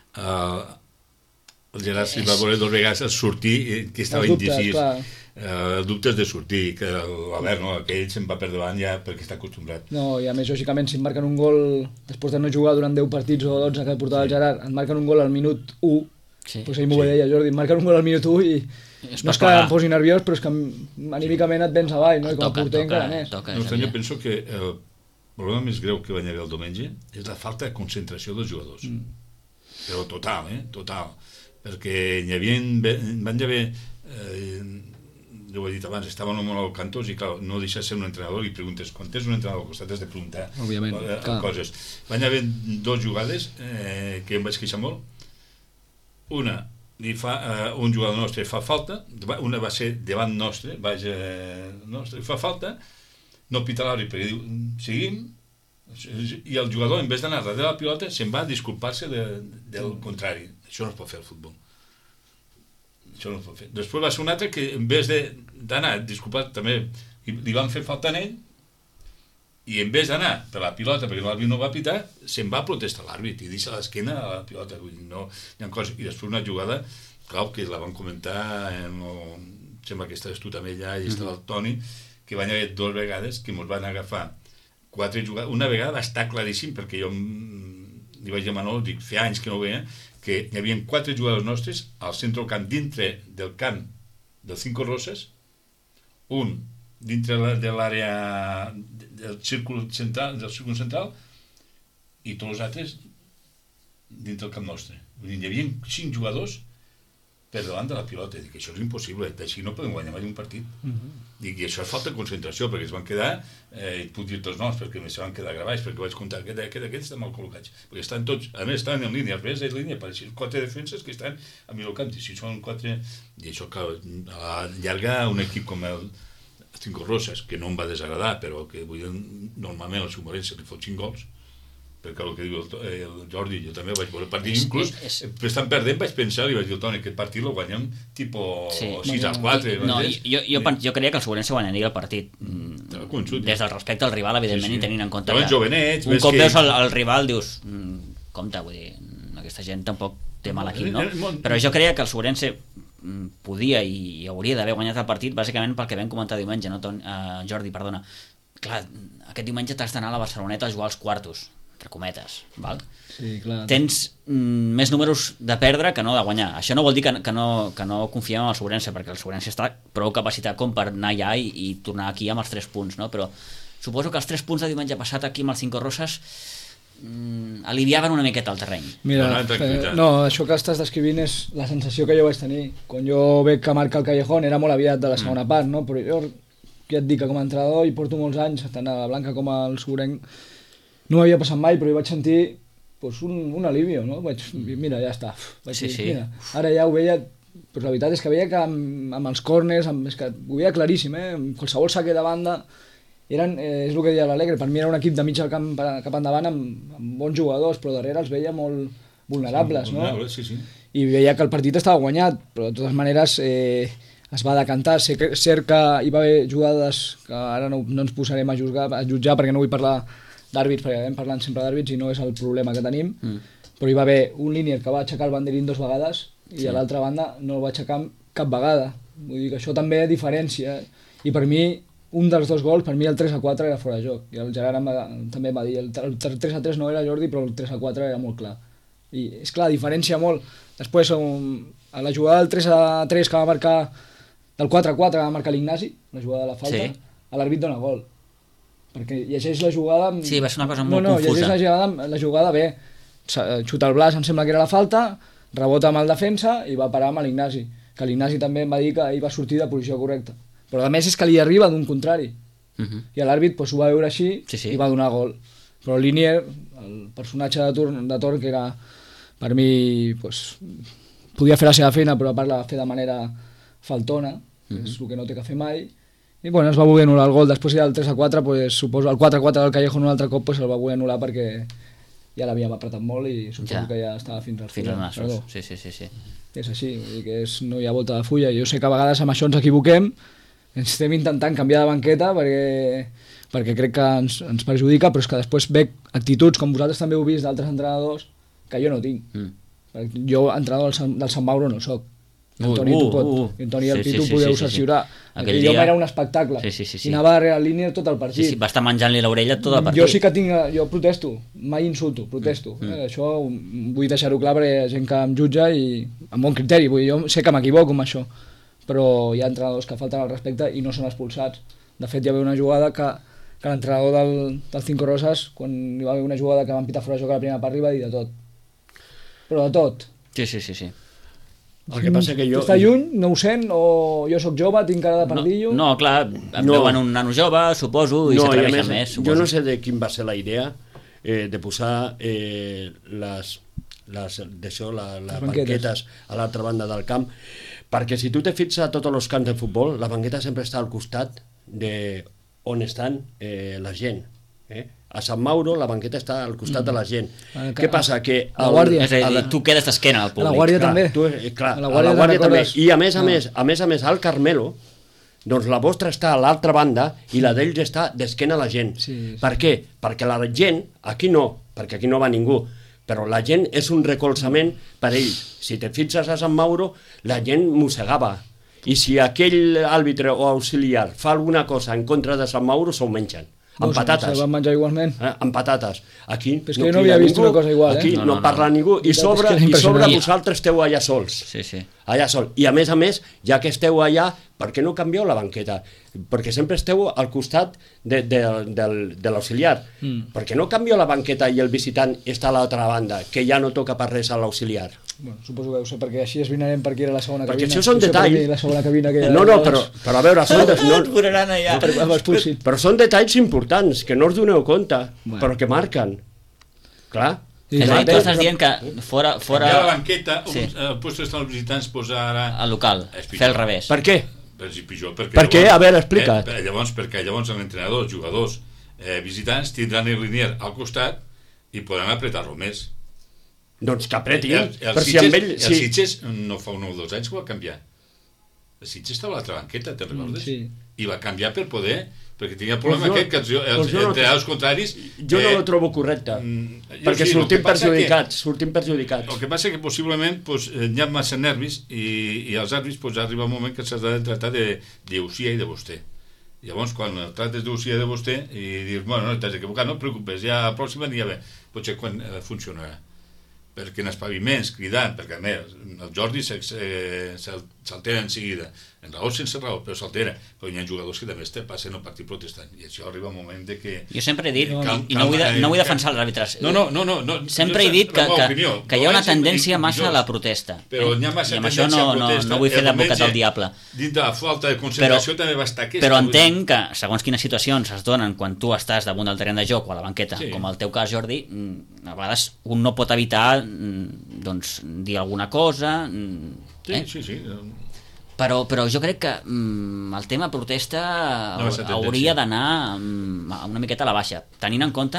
S3: el Gerard s'hi va voler 2 vegades sortir, que estava indecis. Dubtes de sortir, que l'Albert, no, aquell se'n va per davant ja perquè està acostumbrat.
S4: No, i a més, lògicament, si em marquen un gol, després de no jugar durant 10 partits o 12 que portava el Gerard, em marquen un gol al minut 1, doncs ell m'ho deia, Jordi, em marquen un gol al minut 1 i no és que em posi nerviós, però és que anímicament et vens avall, no? I com a porter encara més.
S3: No, jo penso que el problema més greu que va haver el diumenge és la falta de concentració dels jugadors. Però total, total. Perquè van haver, ja ho he dit abans, estaven molt al cantós i clar, no deixes ser un entrenador i preguntes, quan tens un entrenador al costat has de preguntar coses. Van haver 2 jugades que em vaig queixar molt. Una, un jugador nostre fa falta, una va ser davant nostre, fa falta, no pita l'àrbit perquè diu, seguim, i el jugador, en vez d'anar darrere la pilota, se'n va a disculpar-se del contrari. Això no es pot fer al futbol. Això no es pot fer. Després va ser un altre que, en vez d'anar a disculpar, també li van fer falta a ell, i en vez d'anar per la pilota perquè l'àrbit no va pitar, se'n va protestar l'àrbit i deixa l'esquena a la pilota. No, hi ha coses. I després una jugada, clar, que la van comentar, sembla que estaves tu també allà i estava el Toni, que van haver 2 vegades que ens van agafar 4 jugades. Una vegada va estar claríssim, perquè jo li vaig dir a Manol, dic, feia anys que no ho veia, que hi havia 4 jugadors nostres al centre del camp, dintre del camp del Cinco Roses, un dintre de l'àrea del círcul central i tots els altres dintre del camp nostre. Hi havia 5 jugadors per davant de la pilota. Dic, això és impossible, així no podem guanyar mai un partit. Dic, i això és falta de concentració, perquè es van quedar, i puc dir tots noms, perquè se van quedar gravats, perquè vaig comptar que aquests estan mal col·locats, perquè estan tots, a més estan en línia, al revés de línia, pareixen 4 defenses que estan a mi el camp, i si són 4, i això que a la llarga un equip com el Cinco Roses, que no em va desagradar, però que normalment el Submarense li fot 5 gols, perquè el que diu el Jordi, jo també vaig veure el partit, inclús estan perdent, vaig pensar, li vaig dir al Toni, aquest partit el guanyem tipus 6-4.
S1: No, jo creia que el Segurense guanyaria el partit des del respecte al rival, evidentment, i tenint en compte que un cop veus el rival dius, compte, vull dir, aquesta gent tampoc té mal aquí, no? Però jo creia que el Segurense podia i hauria d'haver guanyat el partit bàsicament pel que vam comentar diumenge, Jordi, perdona. Clar, aquest diumenge t'has d'anar a la Barceloneta a jugar als quartos, entre cometes, val?
S4: Sí, clar.
S1: Tens més números de perdre que no de guanyar. Això no vol dir que no confiem en el Segurense, perquè el Segurense està prou capacitat com per anar allà i tornar aquí amb els 3 punts, no? Però suposo que els 3 punts de diumenge passat aquí amb el Cinco Roses aliviaven una miqueta el terreny.
S4: Mira, això que estàs descrivint és la sensació que jo vaig tenir. Quan jo veig que marca el Callejón era molt aviat de la segona part, no? Però jo ja et dic que com a entrenador i porto molts anys, tant a la Blanca com al Segurenc, no m'havia passat mai, però jo vaig sentir un alivio, no? Vaig dir, mira, ja està. Mira, ara ja ho veia, però la veritat és que veia que amb els córners, és que ho veia claríssim, qualsevol saque de banda, és el que deia l'Alegre, per mi era un equip de mig al camp cap endavant amb bons jugadors, però darrere els veia molt vulnerables, no? I veia que el partit estava guanyat, però de totes maneres es va decantar. Cert que hi va haver jugades que ara no ens posarem a jutjar perquè no vull parlar d'àrbits, perquè vam parlant sempre d'àrbits i no és el problema que tenim, però hi va haver un línier que va aixecar el banderín 2 vegades i a l'altra banda no el va aixecar cap vegada. Vull dir que això també diferència, i per mi un dels 2 gols, per mi el 3-4 era fora de joc, i el Gerard també va dir, el 3-3 no era, Jordi, però el 3-4 era molt clar, i és clar, diferència molt. Després a la jugada del 3-3 que va marcar, del 4-4 que va marcar l'Ignasi, la jugada de la falta, a l'àrbit dona gol, perquè llegeix la jugada...
S1: Sí, va ser una cosa molt confusa.
S4: Llegeix la jugada bé, xuta el Blas, em sembla que era la falta, rebota amb el defensa i va parar amb l'Ignasi, que l'Ignasi també em va dir que ell va sortir de posició correcta, però a més és que li arriba d'un contrari, i l'àrbit ho va veure així i va donar gol, però Linier, el personatge de torn que era per mi podia fer la seva feina però a part la va fer de manera faltona, és el que no té que fer mai, i bueno, es va voler anul·lar el gol. Després ja el 3-4, suposo el 4-4 del Callejon un altre cop el va voler anul·lar perquè ja l'havíem apretat molt i suposo que ja estava fins als
S1: nassos. Sí.
S4: És així, vull dir que no hi ha volta de fulla. Jo sé que a vegades amb això ens equivoquem, ens estem intentant canviar de banqueta perquè crec que ens perjudica, però és que després veig actituds, com vosaltres també heu vist d'altres entrenadors, que jo no tinc. Jo, entrenador del Sant Mauro, no soc. Antoni i el Pitu podeu cerciorar. Jo era un espectacle. I anava darrere la línia tot el partit.
S1: Va estar menjant-li l'orella tot el partit.
S4: Jo sí que jo protesto, mai insulto, protesto. Això vull deixar-ho clar perquè hi ha gent que em jutja i amb bon criteri. Jo sé que m'equivoco amb això, però hi ha entrenadors que falten al respecte i no són expulsats. De fet, hi va haver una jugada que l'entrenador del Cinco Roses, quan hi va haver una jugada que van pitar fora de joc a la primera part, li va dir de tot. Però de tot.
S1: Sí.
S2: El que passa que jo...
S4: Està lluny, no ho sent, o jo sóc jove, tinc cara de pardillo...
S1: No, clar, em veuen un nano jove, suposo, i s'atreveixen més.
S2: Jo no sé de quin va ser la idea de posar les banquetes a l'altra banda del camp, perquè si tu te fixes a tots els camps de futbol, la banqueta sempre està al costat on estan la gent. A Sant Mauro la banqueta està al costat de la gent. Què passa? Que
S4: a la Guàrdia,
S1: és a dir, tu quedes d'esquena al públic.
S4: A la Guàrdia també.
S2: Clar, a la Guàrdia també. I a més, al Carmelo, doncs la vostra està a l'altra banda i la d'ells està d'esquena a la gent. Per què? Perquè la gent, aquí no, perquè aquí no va ningú, però la gent és un recolzament per ells. Si te fixes a Sant Mauro, la gent mossegava. I si aquell àrbitre o auxiliar fa alguna cosa en contra de Sant Mauro, s'ho mengen. Amb patates.
S4: Se van menjar igualment.
S2: Amb patates. Aquí
S4: no jo no havia vist una cosa igual.
S2: Aquí no parla ningú. I sobre vosaltres esteu allà sols.
S1: Sí.
S2: Allà sol. I a més, ja que esteu allà, per què no canvieu la banqueta? Perquè sempre esteu al costat de l'auxiliar. Per què no canvieu la banqueta i el visitant està a l'altra banda, que ja no toca per res a l'auxiliar?
S4: Bueno, suposo que deu ser perquè així esbrinarem per qui era la segona cabina.
S2: Perquè això són detalls.
S4: La segona cabina que
S2: no, però a veure, però són detalls importants, que no us doneu compte, però que marquen. Clar.
S1: És a dir, tu estàs dient que fora...
S3: la banqueta, el lloc estan els visitants posar ara...
S1: Al local, fer al revés.
S2: Per què?
S3: Per
S2: què? A veure, explica't.
S3: Perquè llavors l'entrenador, els jugadors, visitants tindran el Linier al costat i podran apretar-lo més.
S2: Doncs que apretin.
S3: El Sitges no fa 1 o 2 anys que va canviar. El Sitges estava a l'altra banqueta, te'n recordes?
S4: Sí.
S3: I va canviar per poder, perquè tenia el problema aquest que els entrenadors contraris...
S2: Jo no lo trobo correcte, perquè sortim perjudicats.
S3: El que passa que possiblement hi ha massa nervis i els àrbits arriba un moment que s'ha de tractar d'ucia i de vostè. Llavors, quan el tractes d'ucia i de vostè i dius, bueno, no t'has equivocat, no et preocupes, ja la pròxima anirà bé. Potser quan funcionarà. Perquè en els paviments, cridant, perquè a més, el Jordi s'altera en seguida, en raó sense raó, però s'altera, però hi ha jugadors que també passen el partit protestant, i això arriba un moment de que...
S1: Jo sempre he dit, i no vull defensar l'àrbitre,
S3: no,
S1: sempre he dit que hi ha una tendència massa a la protesta,
S3: però hi ha massa
S1: i amb això no vull fer d'advocat del diable.
S3: Dins de la falta de concentració també va estar aquesta.
S1: Però entenc que, segons quines situacions es donen quan tu estàs damunt del terreny de joc o a la banqueta, com el teu cas, Jordi, a vegades un no pot evitar dir alguna cosa.
S3: Sí.
S1: Però jo crec que el tema protesta hauria d'anar una miqueta a la baixa, tenint en compte,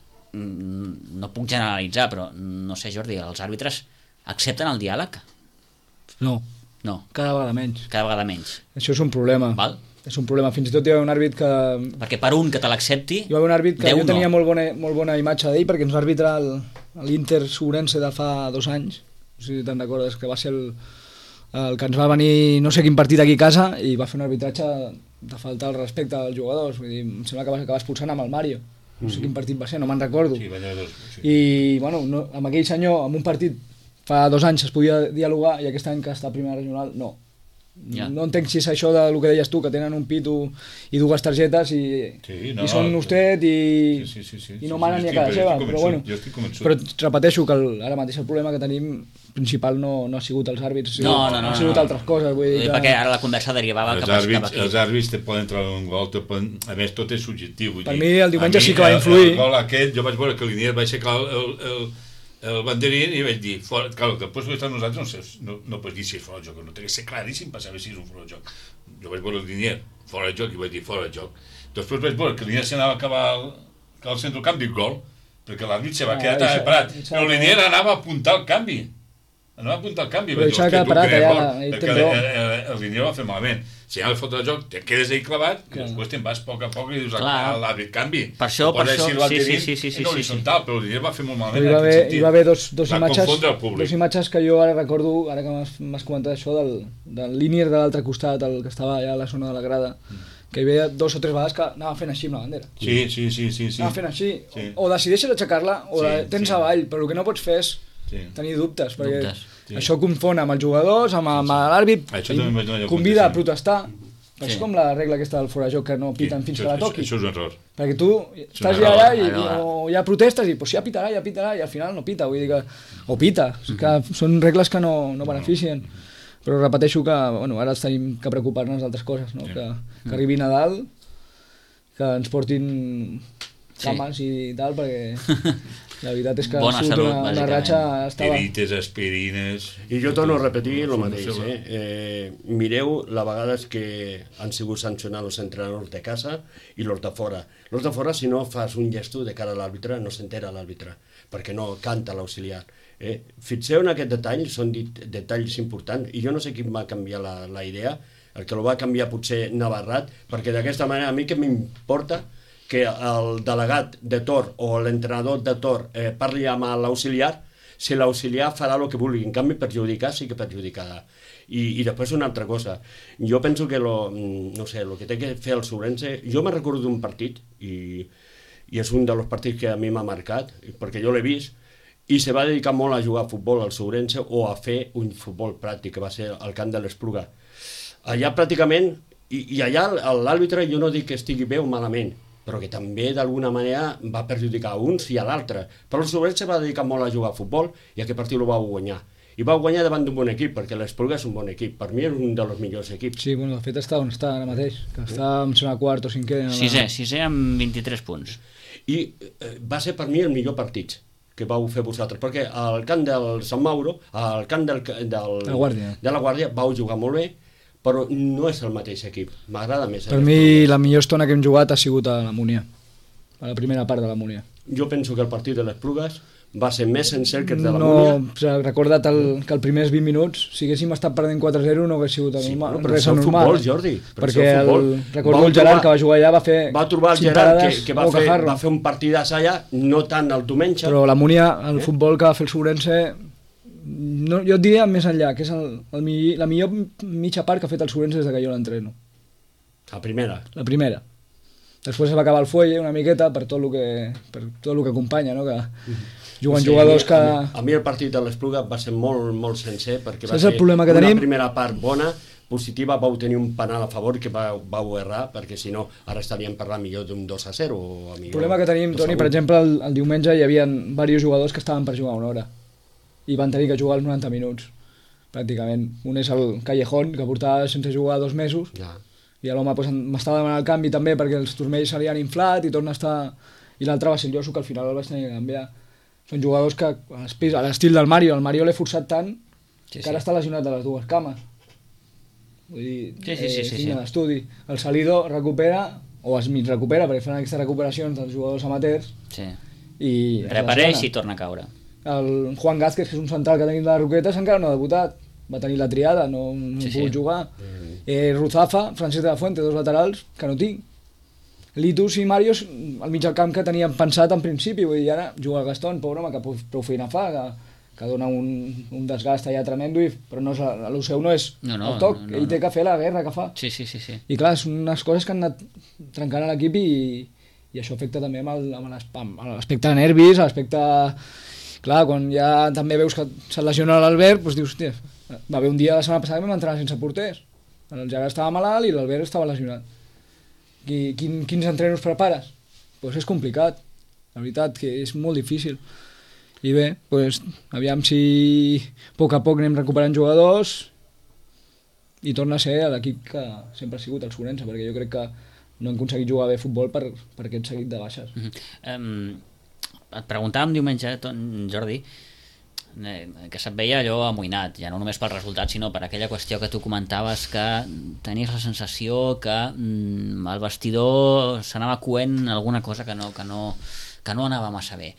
S1: no puc generalitzar, però no sé, Jordi, els àrbitres accepten el diàleg?
S4: No, cada vegada menys. Això és un problema.
S1: Val?
S4: És un problema, fins i tot hi ha un àrbit que...
S1: Perquè per un que te l'accepti...
S4: Hi va un àrbit que jo tenia molt bona imatge d'ell, perquè ens va arbitrar l'Inter Ourense de fa 2 anys, no sé si te'n recordes, que va ser el que ens va venir no sé quin partit aquí a casa i va fer un arbitratge de faltar el respecte als jugadors. Vull dir, em sembla que va acabar expulsant amb el Mario, no sé quin partit va ser, no me'n recordo. I bueno, amb aquell senyor, amb un partit fa 2 anys es podia dialogar i aquest any que està a primera regional, no.
S1: Ja.
S4: No entenc si és això del que deies tu, que tenen un pito i dues targetes i són usted i no manen ni a casa seva, però bueno, però repeteixo que ara mateix el problema que tenim principal no ha sigut els àrbits, han sigut altres coses, vull dir que...
S1: perquè ara la conversa derivava cap aquí.
S3: Els àrbits te poden treure un gol, a més tot és subjectiu.
S4: Per mi el diumenge sí que va influir.
S3: El gol aquest, jo vaig veure que l'Inier va aixecar el banderín i vaig dir, clar, després que estan nosaltres no pots dir si és fora de joc, no té que ser claríssim per saber si és un fora de joc. Jo vaig veure el Linier fora de joc i vaig dir fora de joc. Després vaig veure que el Linier s'anava a acabar al centrocamp, dic gol, perquè l'àrbit se va quedar parat, però el Linier anava a apuntar el canvi. Però
S4: això que ha parat allà,
S3: el Linier va fer malament. Si hi ha el fora de joc, te quedes ahí clavat i després te'n vas a poc i dius l'àrbit canvi.
S1: Per això,
S3: sí. Horitzontal, però el Linier va fer molt malament en
S4: aquest sentit. Hi va haver dos imatges que jo ara recordo, ara que m'has comentat això, del Linier de l'altre costat, el que estava allà a la zona de la grada, que hi havia 2 o 3 vegades que anava fent així amb la bandera.
S3: Sí.
S4: Anava fent així, o decideixes aixecar-la o la tens avall, però el que no pots fer és tenir dubtes, perquè això confon amb els jugadors, amb l'àrbit, convida a protestar. És com la regla aquesta del fora de joc, que no piten fins que la toqui.
S3: Això és un error.
S4: Perquè tu estàs allà i hi ha protestes i ja pitarà, i al final no pita, vull dir que... O pita, que són regles que no beneficien. Però repeteixo que ara tenim que preocupar-nos d'altres coses, que arribi Nadal, que ens portin cames i tal, perquè... La veritat és que surt una ratxa...
S3: Tirites, aspirines...
S2: I jo torno a repetir el mateix. Mireu les vegades que han sigut sancionats els entrenadors de casa i els de fora. Els de fora, si no fas un gesto de cara a l'àrbitre, no s'entera l'àrbitre, perquè no canta l'auxiliar. Fixeu en aquest detall, són detalls importants, i jo no sé qui va canviar la idea, el que el va canviar potser Navarrat, perquè d'aquesta manera a mi que m'importa que el delegat de Tor o l'entrenador de Tor parli amb l'auxiliar, si l'auxiliar farà el que vulgui. En canvi, perjudicar sí que perjudicarà. I després una altra cosa. Jo penso que el que té que fer el Sobrense... Jo me recordo d'un partit, i és un dels partits que a mi m'ha marcat, perquè jo l'he vist, i se va dedicar molt a jugar a futbol al Sobrense o a fer un futbol pràctic, que va ser al camp de l'Espluga. Allà pràcticament, i allà l'àrbitre jo no dic que estigui bé o malament, però que també d'alguna manera va perjudicar a uns i a l'altre. Però el Sobrense va dedicar molt a jugar a futbol i aquest partit el va guanyar. I va guanyar davant d'un bon equip, perquè l'Espluga és un bon equip. Per mi és un dels millors equips.
S4: Sí, de fet està on està ara mateix, que està en zona quart o cinquè.
S1: Sisè amb 23 punts.
S2: I va ser per mi el millor partit que vau fer vosaltres, perquè al camp del Sant Mauro, al camp de la Guàrdia, vau jugar molt bé, però no és el mateix equip, m'agrada més.
S4: Per mi la millor estona que hem jugat ha sigut a la Múnia, a la primera part de la Múnia.
S2: Jo penso que el partit de les Plugues va ser més sencer que el de la Múnia.
S4: No, recorda't que els primers 20 minuts, si haguéssim estat perdent 4-0 no hauria sigut res anormal.
S2: Futbol, Jordi.
S4: Perquè recordo el Gerard que va jugar allà,
S2: va trobar el Gerard que va fer un partidàs allà, no tant el diumenge.
S4: Però la Múnia, el futbol que va fer el Sobrense... No, jo et diria més enllà, que és la millor mitja part que ha fet el Sobrense des que jo l'entreno.
S2: La primera?
S4: La primera. Després va acabar el fuelle una miqueta per tot el que acompanya, no? Que juguen jugadors que...
S2: A mi el partit de l'Espluga va ser molt, molt sencer, perquè va ser
S4: una
S2: primera part bona, positiva, vau tenir un penal a favor que vau errar, perquè si no ara estaríem parlant millor d'un 2-0.
S4: El problema que tenim, Toni, per exemple, el diumenge hi havia diversos jugadors que estaven per jugar una hora i van tenir que jugar els 90 minuts, pràcticament. Un és el Callejón, que portava sense jugar 2 mesos, i l'home m'estava demanant el canvi també perquè els turmells se li han inflat i torna a estar... I l'altre va ser el Lloso, que al final el vaig tenir que canviar. Són jugadors que, a l'estil del Mario, el Mario l'he forçat tant que ara està lesionat de les 2 cames. Vull dir, tinc l'estudi. El Salido recupera, o es mig recupera, perquè fan aquestes recuperacions dels jugadors amateurs.
S1: I repareix i torna a caure.
S4: El Juan Gázquez, que és un central que tenim de les Roquetes, encara no ha debutat, va tenir la triada, no ha pogut jugar. Ruzafa, Francesc de la Fuente, 2 laterals, que no tinc. Litus i Marios, al mig del camp que teníem pensat en principi, vull dir, ara juga el Gastón, pobre home, que prou feina fa, que dona un desgast allà tremendo, però el seu no és el toc, ell té que fer la guerra que fa. I clar, són unes coses que han anat trencant l'equip i això afecta també amb l'aspecte de nervis, l'aspecte... Clar, quan ja també veus que se'n lesiona l'Albert, doncs dius, hòstia, va haver un dia la setmana passada que vam entrenar sense porters. El Gerard estava malalt i l'Albert estava lesionat. Quins entrenos prepares? Pues és complicat, la veritat que és molt difícil. I bé, pues, aviam si a poc anem recuperant jugadors i torna a ser l'equip que sempre ha sigut el Sobrense, perquè jo crec que no hem aconseguit jugar bé a futbol per aquest seguit de baixes.
S1: Et preguntàvem diumenge, Jordi, que se't veia allò amoïnat, ja no només pel resultat sinó per aquella qüestió que tu comentaves, que tenies la sensació que el vestidor s'anava coent alguna cosa que no anava massa bé.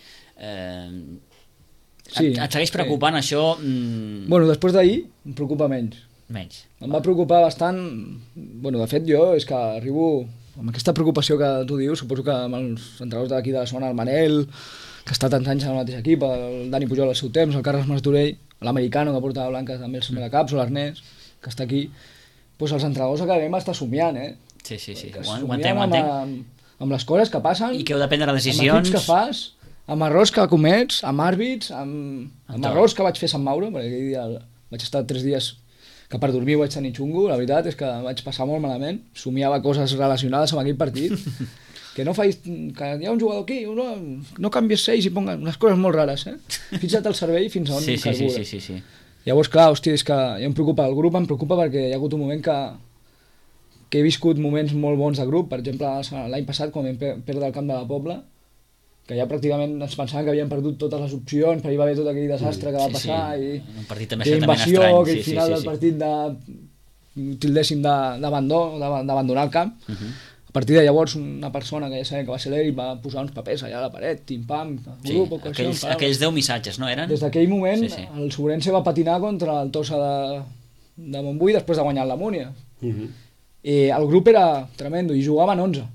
S4: Sí,
S1: et segueix preocupant això?
S4: Bueno, després d'ahir em preocupa menys. Em va preocupar bastant. Bueno, de fet jo és que arribo amb aquesta preocupació que tu dius, suposo que amb els entrenadors d'aquí de la zona, el Manel, que està tants anys en el mateix equip, el Dani Pujol al seu temps, el Carles Martorell, l'americano que porta la blanca també el Semera Caps, o l'Ernest, que està aquí, doncs els entrenadors acabem estar somiant,
S1: Sí.
S4: Ho entenc. Amb les coses que passen,
S1: i que heu de prendre decisions,
S4: amb equips que fas, amb errors que comets, amb àrbits, amb errors que vaig fer a Sant Mauro, perquè aquell dia vaig estar 3 dies que per dormir vaig tenir xungo, la veritat és que vaig passar molt malament, somiava coses relacionades amb aquell partit, que hi ha un jugador aquí, no canvies 6 i ponga unes coses molt rares, Fixa't el cervell fins a on carbura.
S1: Sí.
S4: Llavors, clar, hòstia, és que ja em preocupa, el grup em preocupa perquè hi ha hagut un moment que he viscut moments molt bons de grup, per exemple, l'any passat, quan vam perdre el camp de la Pobla, que ja pràcticament ens pensaven que havien perdut totes les opcions, perquè hi va haver tot aquell desastre que va passar, i
S1: un partit també certament
S4: invasió,
S1: estrany,
S4: aquell final del partit tildéssim d'abandonar el camp. A partir de llavors una persona que ja sabem que va ser l'Eric va posar uns papers allà a la paret, tim-pam, grup,
S1: aquells 10 missatges, no eren?
S4: Des d'aquell moment el Sobrense va patinar contra el Tossa de Montbui després de guanyar la Múnia. El grup era tremendo i jugaven 11.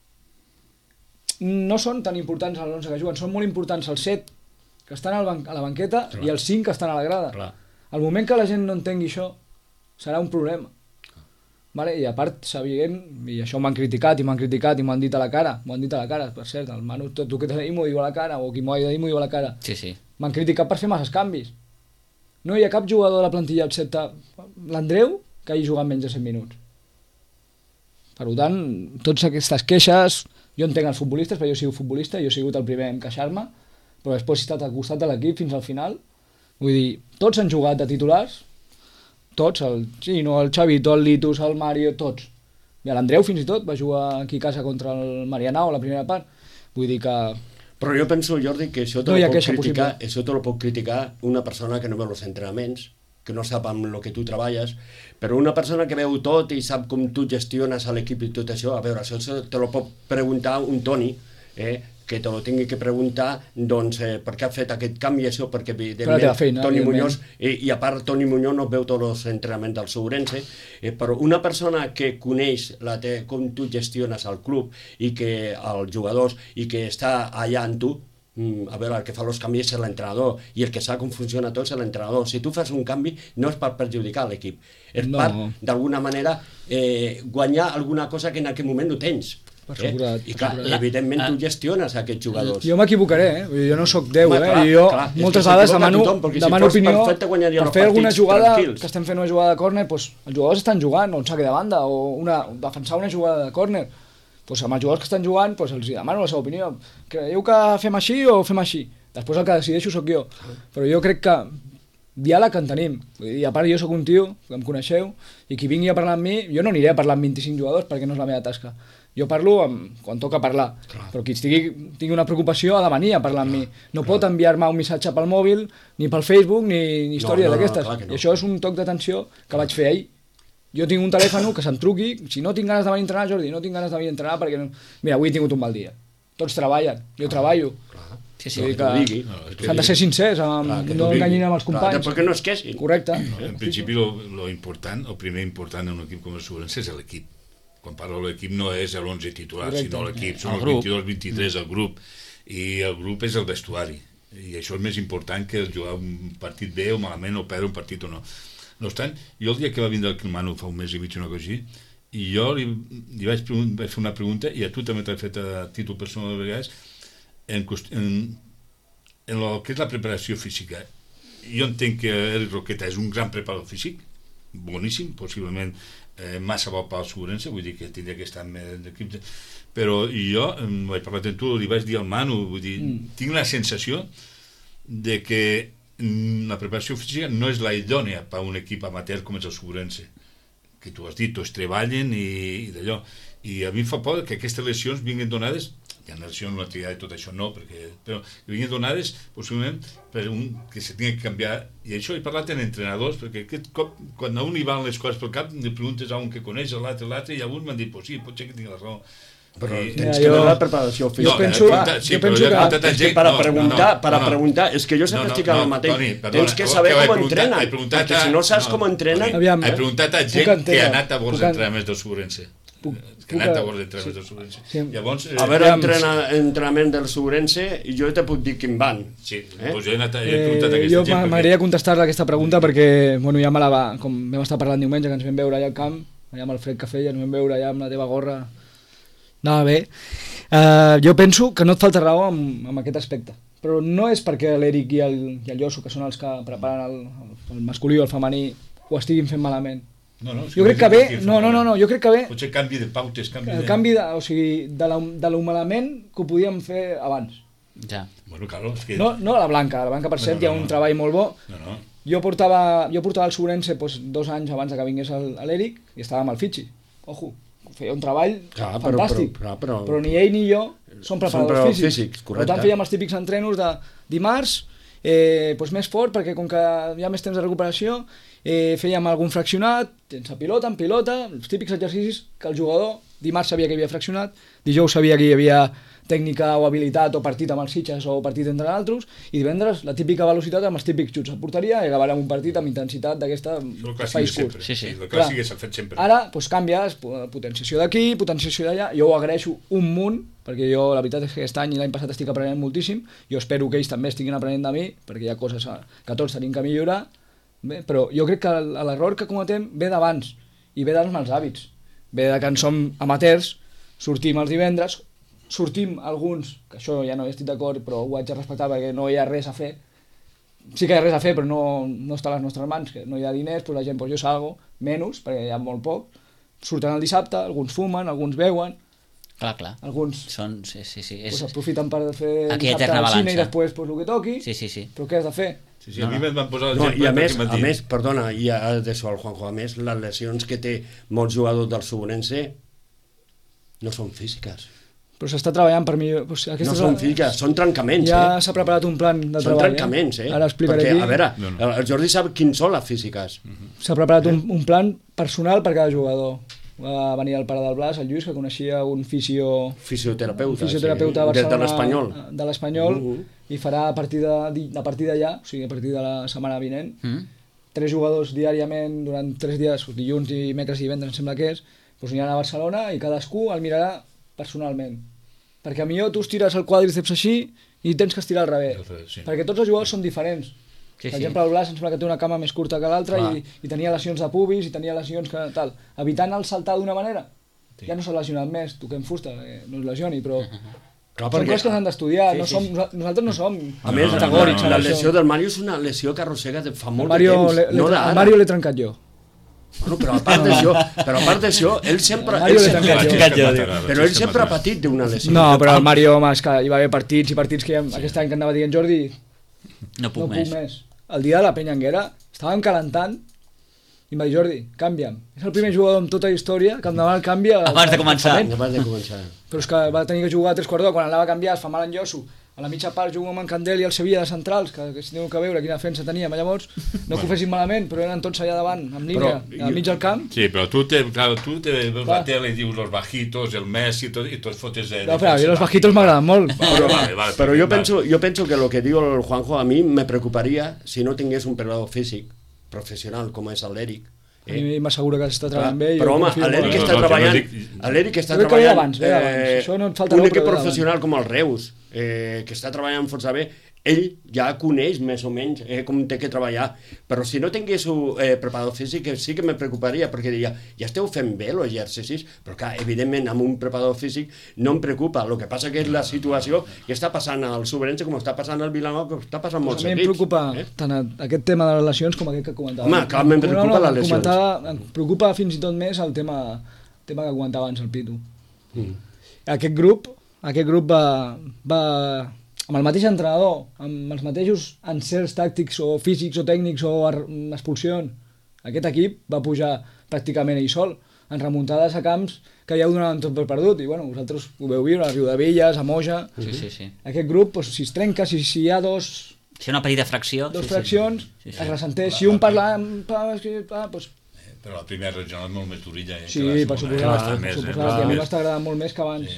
S4: No són tan importants els 11 que juguen, són molt importants els 7 que estan a la banqueta i els 5 que estan a la grada. El moment que la gent no entengui això serà un problema. I a part, sabent, i això m'han criticat i m'han dit a la cara, per cert, el Manu, tu que t'ha dit m'ho diu a la cara, o qui m'ho ha dit m'ho diu a la cara. M'han criticat per fer masses canvis. No hi ha cap jugador de la plantilla excepte l'Andreu que hagi jugat menys de 100 minuts. Per tant, totes aquestes queixes, jo entenc els futbolistes, perquè jo he sigut futbolista, jo he sigut el primer en queixar-me, però després he estat al costat de l'equip fins al final. Vull dir, tots han jugat de titulars, tots, el Xavito, el Litus, el Mario, tots. I l'Andreu fins i tot va jugar aquí a casa contra el Marianao a la primera part. Vull dir que...
S2: Però jo penso, Jordi, que això te lo pot criticar una persona que no veu els entrenaments, que no sap amb el que tu treballes, però una persona que veu tot i sap com tu gestiones l'equip i tot això, a veure, això te lo pot preguntar un Toni, que te lo tingui que preguntar, doncs, per què ha fet aquest canvi, això, perquè evidentment Toni Muñoz, i a part Toni Muñoz no veu tots els entrenaments del Sobrense, però una persona que coneix com tu gestiones el club i que els jugadors i que està allà amb tu, a veure, el que fa els canvis és l'entrenador i el que sap com funciona tot és l'entrenador. Si tu fas un canvi no és per perjudicar l'equip, és per, d'alguna manera, guanyar alguna cosa que en aquell moment no tens. I clar, evidentment tu gestiones aquests jugadors.
S4: Jo m'equivocaré, jo no sóc Déu, jo moltes vegades demano opinió per fer alguna jugada, que estem fent una jugada de córner, els jugadors estan jugant, o un saque de banda, o defensar una jugada de córner, amb els jugadors que estan jugant els demano la seva opinió. Creieu que fem així o fem així? Després el que decideixo sóc jo, però jo crec que diàleg en tenim, i a part jo sóc un tio que em coneixeu, i qui vingui a parlar amb mi, jo no aniré a parlar amb 25 jugadors perquè no és la meva tasca. Jo parlo quan toca parlar, però qui tingui una preocupació ha de venir a parlar amb mi. No pot enviar-me un missatge pel mòbil, ni pel Facebook, ni històries d'aquestes. I això és un toc d'atenció que vaig fer ahir. Jo tinc un telèfon que se'm truqui, si no tinc ganes de venir a entrenar, Jordi, no tinc ganes de venir a entrenar perquè... Mira, avui he tingut un mal dia. Tots treballen, jo treballo. S'han de ser sincers, no enganyin amb els companys.
S2: Perquè no es queixin.
S4: Correcte.
S3: En principi, el primer important en un equip com el Sobrense és l'equip. Quan parlo de l'equip no és l'11 titular, sinó l'equip, són els 22-23 el grup, i el grup és el vestuari, i això és més important que jugar un partit bé o malament o perdre un partit o no. No obstant, jo el dia que va vindre el Manu fa un mes i mig una cosa així, i jo li vaig fer una pregunta, i a tu també t'he fet a títol personal de vegades, en el que és la preparació física. Jo entenc que Eric Roqueta és un gran preparador físic, boníssim, possiblement massa bo pel Segurense, vull dir que tindria que estar més d'equip. Però jo, vaig parlar amb tu, li vaig dir al Manu, vull dir, tinc la sensació de que la preparació física no és la idònia per a un equip amateur com és el Segurense, que tu has dit, tots treballen i d'allò. I a mi em fa por que aquestes lesions vinguin donades, hi ha lesions no triada i tot això no, però vinguin donades possiblement per que se tingui que canviar. I això he parlat amb entrenadors, perquè aquest cop, quan a un hi van les coses pel cap, li preguntes a un que coneix, a l'altre, i alguns m'han dit, pues sí, potser que tingui la raó.
S2: Però tens que veure la preparació física.
S4: Jo penso
S2: que para preguntar, és que jo sempre estic al mateix. Tens que saber com entrena, perquè si no saps com entrena...
S3: He preguntat a gent que ha anat a bons entrenaments del Segurense. Que ha anat a bons entrenaments del Segurense. Llavors...
S2: A veure, entrenament del Segurense, jo te puc dir quin van.
S3: Sí, doncs jo he preguntat a aquesta gent.
S4: Jo m'agradaria contestar-la aquesta pregunta perquè, bueno, ja me la va... Com vam estar parlant diumenge, que ens vam veure allà al camp, allà amb el fred que feia, ens vam veure allà amb la teva gorra... Anava bé. Jo penso que no et falta raó amb aquest aspecte, però no és perquè l'Eric i el Josu, que són els que preparen el masculí o el femení, ho estiguin fent malament. Jo crec que bé, jo crec que bé...
S3: Potser canvi de pautes,
S4: el canvi de lo malament que ho podíem fer abans.
S1: Ja.
S3: Bueno, claro, és que...
S4: No a la Blanca per cert, hi ha un treball molt bo. Jo portava el Segurense 2 anys abans que vingués l'Eric i estava amb el Fitxi. Ojo, feia un treball fantàstic, però ni ell ni jo som preparadors físics. Per tant, fèiem els típics entrenos de dimarts, més fort, perquè com que hi ha més temps de recuperació, fèiem algun fraccionat, sense pilota, en pilota, els típics exercicis que el jugador dimarts sabia que hi havia fraccionat, dijous sabia que hi havia tècnica o habilitat o partit amb els Sitges o partit entre altres, i divendres la típica velocitat amb els típics xuts a porteria i acabarem un partit amb intensitat d'aquesta
S3: espais curts. Sí. El clàssic s'ha fet sempre.
S4: Ara canvies potenciació d'aquí, potenciació d'allà. Jo ho agraeixo un munt, perquè jo la veritat és que aquest any i l'any passat estic aprenent moltíssim. Jo espero que ells també estiguin aprenent de mi, perquè hi ha coses que tots tenim que millorar. Bé, però jo crec que l'error que cometem ve d'abans i ve dels mals hàbits. Ve de que en som amateurs, sortim els divendres, sortim alguns, que això ja no hi estic d'acord, però ho haig de respectar perquè no hi ha res a fer. Sí que hi ha res a fer, però no està a les nostres mans, que no hi ha diners, doncs la gent, jo salgo, menys, perquè hi ha molt poc, surten el dissabte, alguns fumen, alguns beuen,
S1: clar.
S4: Alguns aprofiten per fer dissabte al cine i després el que toqui, però què has de fer?
S3: Sí, a mi me'n van posar
S2: i a més, perdona, i d'això el Juanjo, a més, les lesions que té molts jugadors del Segurense no són físiques.
S4: Però s'està treballant per millor...
S2: No són físiques, són trencaments.
S4: Ja s'ha preparat un plan de treball.
S2: Són trencaments,
S4: Ara explicaré aquí.
S2: A veure, el Jordi sap quins són les físiques.
S4: S'ha preparat un plan personal per cada jugador. Va venir el pare del Blas, el Lluís, que coneixia un fisioterapeuta de l'Espanyol, i farà a partir d'allà, o sigui, a partir de la setmana vinent, 3 jugadors diàriament durant 3 dies, dilluns, dimecres i divendres, em sembla que és, doncs aniran a Barcelona i cadascú el mirarà personalment, perquè millor tu estires el quàdriceps així i tens que estirar al revés, perquè tots els jugadors són diferents. Per exemple, el Blas em sembla que té una cama més curta que l'altra i tenia lesions de pubis i tenia lesions que tal, evitant el saltar d'una manera ja no s'ha lesionat més, toquem fusta, no es lesioni, però són coses que s'han d'estudiar, nosaltres no som categòrics.
S2: La lesió del Mario és una lesió que arrossega de fa molt de temps,
S4: no d'ara. El Mario l'he trencat jo.
S2: Bueno, però a part d'això, ell sempre ha patit d'una lesió.
S4: No, però el Mario, hi va haver partits i partits que aquest any que anava dient Jordi,
S1: no puc més.
S4: El dia de la Penyanguera estàvem calentant i em va dir Jordi, canvia'm. És el primer jugador en tota la història que em demana el canvi
S1: abans de començar.
S4: Però és que va tenir que jugar a 3 quarts d'hora, quan anava a canviar es fa mal en Josu. A la mitja part juguem amb en Candel i el Sevilla de centrals, que si teniu que veure quina defensa teníem. Llavors, no que ho fessin malament, però eren tots allà davant, amb línia, al mig del camp.
S3: Sí, però tu te veus la tele i dius los bajitos, el Messi, i tots fotes de...
S4: No, però a mi los bajitos m'agraden molt.
S2: Però jo penso que lo que diu el Juanjo a mi me preocuparia si no tingués un preparador físic professional com és l'Eric.
S4: A mi m'assegura que s'està treballant bé.
S2: Però home, l'Eric està treballant un equip professional com el Reus, que està treballant força bé, ell ja coneix més o menys com té que treballar, però si no tingués un preparador físic sí que me preocuparia, perquè diria, ja esteu fent bé els exercicis, però clar, evidentment amb un preparador físic no em preocupa, el que passa que és la situació que està passant al Sobrense, com està passant al Vilanova, com està passant molts
S4: equips. A mi em preocupa tant aquest tema de les lesions com aquest que comentava.
S2: Home, clar, em preocupa les lesions.
S4: Em preocupa fins i tot més el tema que comentava abans el Pitu. Aquest grup va amb el mateix entrenador, amb els mateixos encerts tàctics o físics o tècnics o expulsions. Aquest equip va pujar pràcticament ell sol, en remuntades a camps que ja ho donaven tot per perdut, i bueno, vosaltres ho veu viure, a Riudevilles, a Moja...
S1: Sí.
S4: Aquest grup, doncs, si es trenca, si hi ha
S1: si una petita fracció...
S4: fraccions, es ressenteix. Si un parla... doncs...
S3: Però la primera regional és molt més durilla.
S4: Sí, per suposat. I a mi m'està agradant molt més que abans.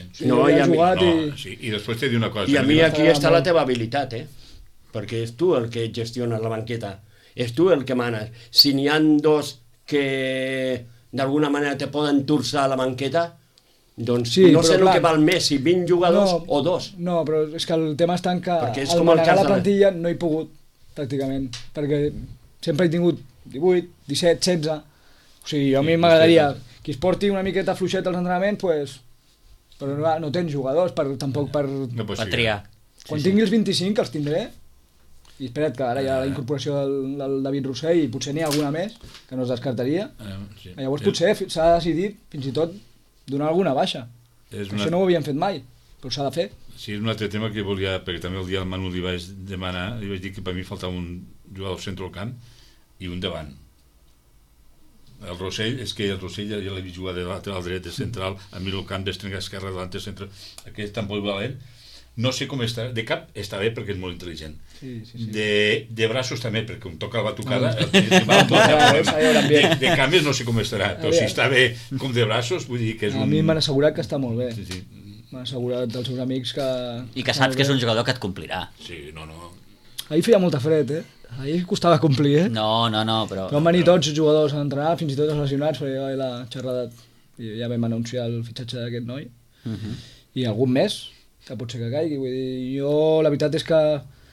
S3: I després t'he dit una cosa.
S2: I a mi aquí està la teva habilitat, perquè és tu el que gestiones la banqueta. És tu el que manes. Si n'hi ha dos que d'alguna manera te poden torçar la banqueta, doncs no sé el que val més, si 20 jugadors o 2.
S4: No, però és que el tema està en que al manegar la plantilla no he pogut, pràcticament, perquè sempre he tingut 18, 17, 16... O sigui, a mi m'agradaria que es porti una miqueta fluixet als entrenaments, però no tens jugadors tampoc per
S1: triar.
S4: Quan tingui els 25 els tindré, i espera't que ara hi ha la incorporació del David Rossell i potser n'hi ha alguna més que no es descartaria. Llavors potser s'ha decidit fins i tot donar alguna baixa. Això no ho havien fet mai, però s'ha de fer.
S3: Sí, és un altre tema que volia, perquè també el dia del Manu li vaig demanar, li vaig dir que per mi faltava un jugador al centre del camp i un davant. El Rossell, és que el Rossell ja l'he vist jugar de lateral dret, de central, a mi el camp d'estrenga esquerra, davant de centre, aquest tan polivalent. No sé com està, de cap està bé perquè és molt intel·ligent. De braços també, perquè com toca la batucada, de cames no sé com estarà, però si està bé com de braços, vull dir que és un...
S4: A mi m'han assegurat que està molt bé. M'han assegurat dels seus amics que...
S1: I que saps que és un jugador que et complirà.
S3: Sí, no.
S4: Ahir feia molta fred, Ahir costava complir,
S1: No, però...
S4: Van venir tots els jugadors a entrenar, fins i tot els lesionats, perquè va la xerrada... Ja vam anunciar el fitxatge d'aquest noi. I algun més, que pot ser que caigui. Vull dir, jo la veritat és que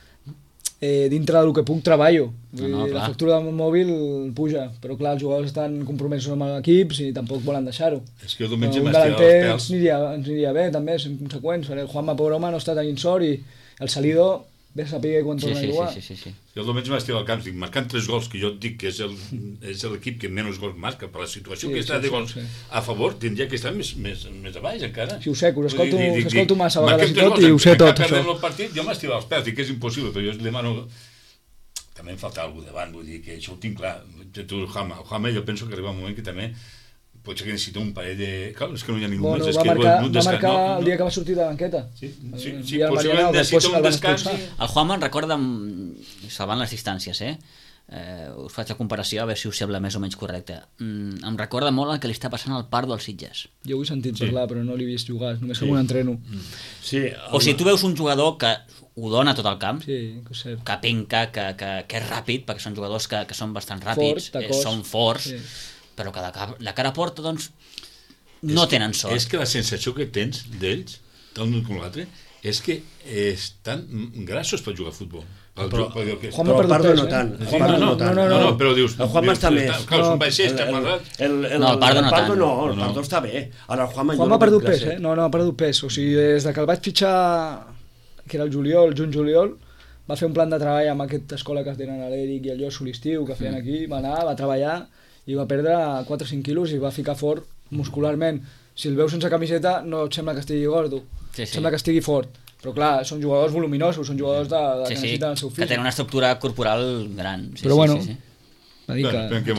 S4: dintre del que puc treballo. La factura del mòbil puja, però clar, els jugadors estan compromesos amb l'equip i tampoc volen deixar-ho.
S3: És que el diumenge m'estirar els pèls.
S4: Ens aniria bé, també, en conseqüents. El Juanma, pobre home, no està tenint sort i el Salido... Bé saber quan torna a jugar.
S1: Sí.
S3: Jo el diumenge m'estic al camp, dic, marcant 3 gols, que jo et dic que és l'equip que menys gols marca, per la situació que està de gols a favor, tindria que estar més a baix encara.
S4: Sí, ho sé, que us escolto massa vegades i tot, i ho sé tot, això.
S3: El partit, jo m'estic als pèls, dic que és impossible, però jo demano... També em falta algú davant, vull dir que això ho tinc clar. Tu, el Jama, jo penso que arriba un moment que també potser que necessita un parell de... Clar, és que no hi ha ningú més.
S4: Va marcar el dia que va sortir de la banqueta.
S3: Sí, possiblement necessita un descans.
S1: El Juanma em recorda, salvant les distàncies, us faig la comparació a veure si us sembla més o menys correcte. Em recorda molt el que li està passant al Pardo als Sitges.
S4: Jo ho he sentit parlar, però no l'he vist jugar, només com un entreno.
S1: O sigui, tu veus un jugador que ho dona tot el camp,
S4: que
S1: penca, que és ràpid, perquè són jugadors que són bastant ràpids, són forts, però que de cara a porta, doncs, no tenen sort.
S3: És que la sensació que tens d'ells, tant un com l'altre, és que estan grassos per jugar a futbol.
S2: Però el Pardo no tant.
S3: No, però dius...
S2: El Juanma està més.
S3: Clar, és un baixer, està malgrat.
S1: El Pardo no tant.
S2: El Pardo està bé. Ara el Juanma
S4: ha perdut pes, No, ha perdut pes. O sigui, des que el vaig fitxar, que era el juny-juliol, va fer un plan de treball amb aquesta escola que es tenen a l'Eric i el Josu l'estiu, que feien aquí, va anar, va treballar, i va perdre 4 o 5 quilos i va ficar fort muscularment. Si el veus sense camiseta no et sembla que estigui gordo, sembla que estigui fort. Però clar, són jugadors voluminosos, són jugadors que necessiten el seu físic.
S1: Que tenen una estructura corporal gran.
S4: Però bueno,
S3: va dir que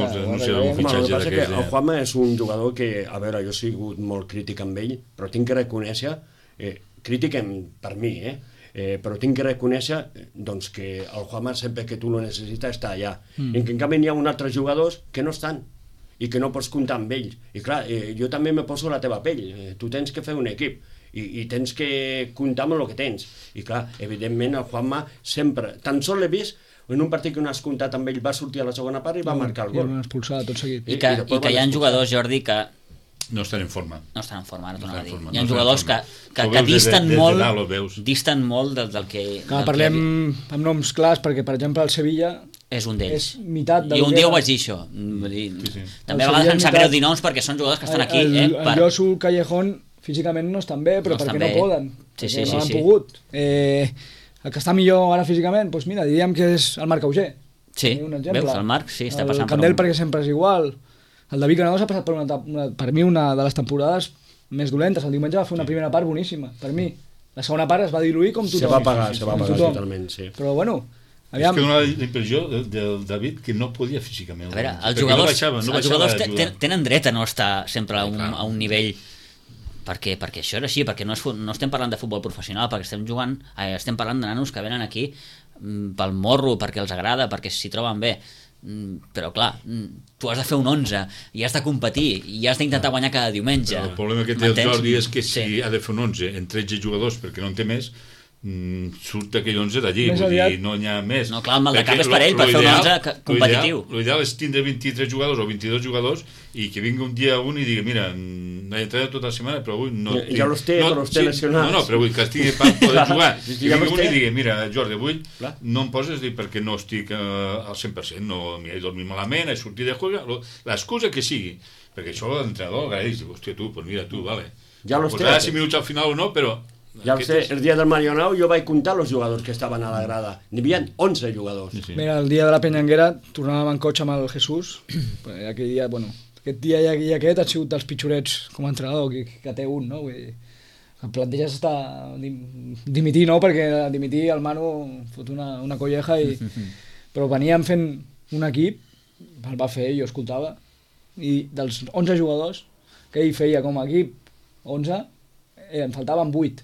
S2: el Juanma és un jugador que, a veure, jo he sigut molt crític amb ell, però tinc que reconèixer, crític per mi, però tinc que reconèixer doncs, que el Juanma sempre que tu lo necessites està allà. En canvi hi ha uns altres jugadors que no estan i que no pots comptar amb ells. I clar, jo també me poso la teva pell. Tu tens que fer un equip i tens que comptar amb el que tens. I clar, evidentment el Juanma sempre, tan sols l'he vist en un partit que no has comptat amb ell, va sortir a la segona part i va marcar el gol.
S4: I l'han expulsat tot seguit.
S1: I que hi ha jugadors, Jordi, que
S3: no estan en forma.
S1: No estan en forma, ara torno a dir. Hi ha jugadors que que disten molt,
S3: dalt, ho veus.
S1: disten molt del que...
S4: Clar, parlem amb noms clars, perquè, per exemple, el Sevilla
S1: és un d'ells.
S4: és meitat
S1: I un dia ho vaig dir, això. Vull dir, també a vegades em sap greu dir noms perquè són jugadors que estan aquí.
S4: El Josu Callejón físicament no estan bé, però
S1: no
S4: perquè
S1: bé.
S4: no poden.
S1: Sí,
S4: no han pogut. El que està millor ara físicament, doncs mira, diríem que és el Marc Auger.
S1: Sí,
S4: un exemple.
S1: veus, el Marc sí, està passant
S4: el Candel perquè sempre és igual. El David Granados ha passat per mi una de les temporades més dolentes. El diumenge va fer una primera part boníssima, per mi. La segona part es va diluir com tothom.
S2: Se va pagar totalment, sí.
S4: Però bueno,
S3: aviam. És que dona la impressió del David que no podia físicament.
S1: A veure, els jugadors tenen dret a no estar sempre a un nivell, perquè això és així, perquè no estem parlant de futbol professional, perquè estem parlant de nanos que venen aquí pel morro, perquè els agrada, perquè s'hi troben bé. Però clar, tu has de fer un 11 i has de competir i has d'intentar guanyar cada diumenge.
S3: Però el problema que té el Jordi és que si ha de fer un 11 en 13 jugadors perquè no en té més, surt aquell 11 d'allí, vull dir, no n'hi ha més.
S1: No, clar, el mal de cap és per ell, per fer un 11 competitiu.
S3: L'ideal és tindre 23 jugadors o 22 jugadors i que vingui un dia un i digui, mira, he entrenat tota la setmana, però avui no...
S2: Ja los té lesionats.
S3: No, però vull que estigui per poder jugar. I vingui un i digui, mira, Jordi, avui no em poses perquè no estic al 100%, no m'he dormit malament, he sortit de jugar, l'excusa que sigui, perquè això l'entrenador agraeix, hòstia, tu, doncs mira, tu, vale. Posarà 5 minuts al final o no, però...
S2: Ja ho sé, el dia del Marionau jo vaig comptar els jugadors que estaven a la grada. N'hi havia 11 jugadors.
S4: Sí. Mira, el dia de la Penyanguera tornàvem en cotxe amb el Jesús. Aquell dia, bueno, aquest dia i aquest ha sigut dels pitjorets com a entrenador que té un, no? Vull dir, el planteges està dimitir, no? Perquè dimitir el Manu fot una colleja i... Però veníem fent un equip, el va fer, jo escoltava, i dels 11 jugadors que ell feia com a equip, 11, en faltaven 8.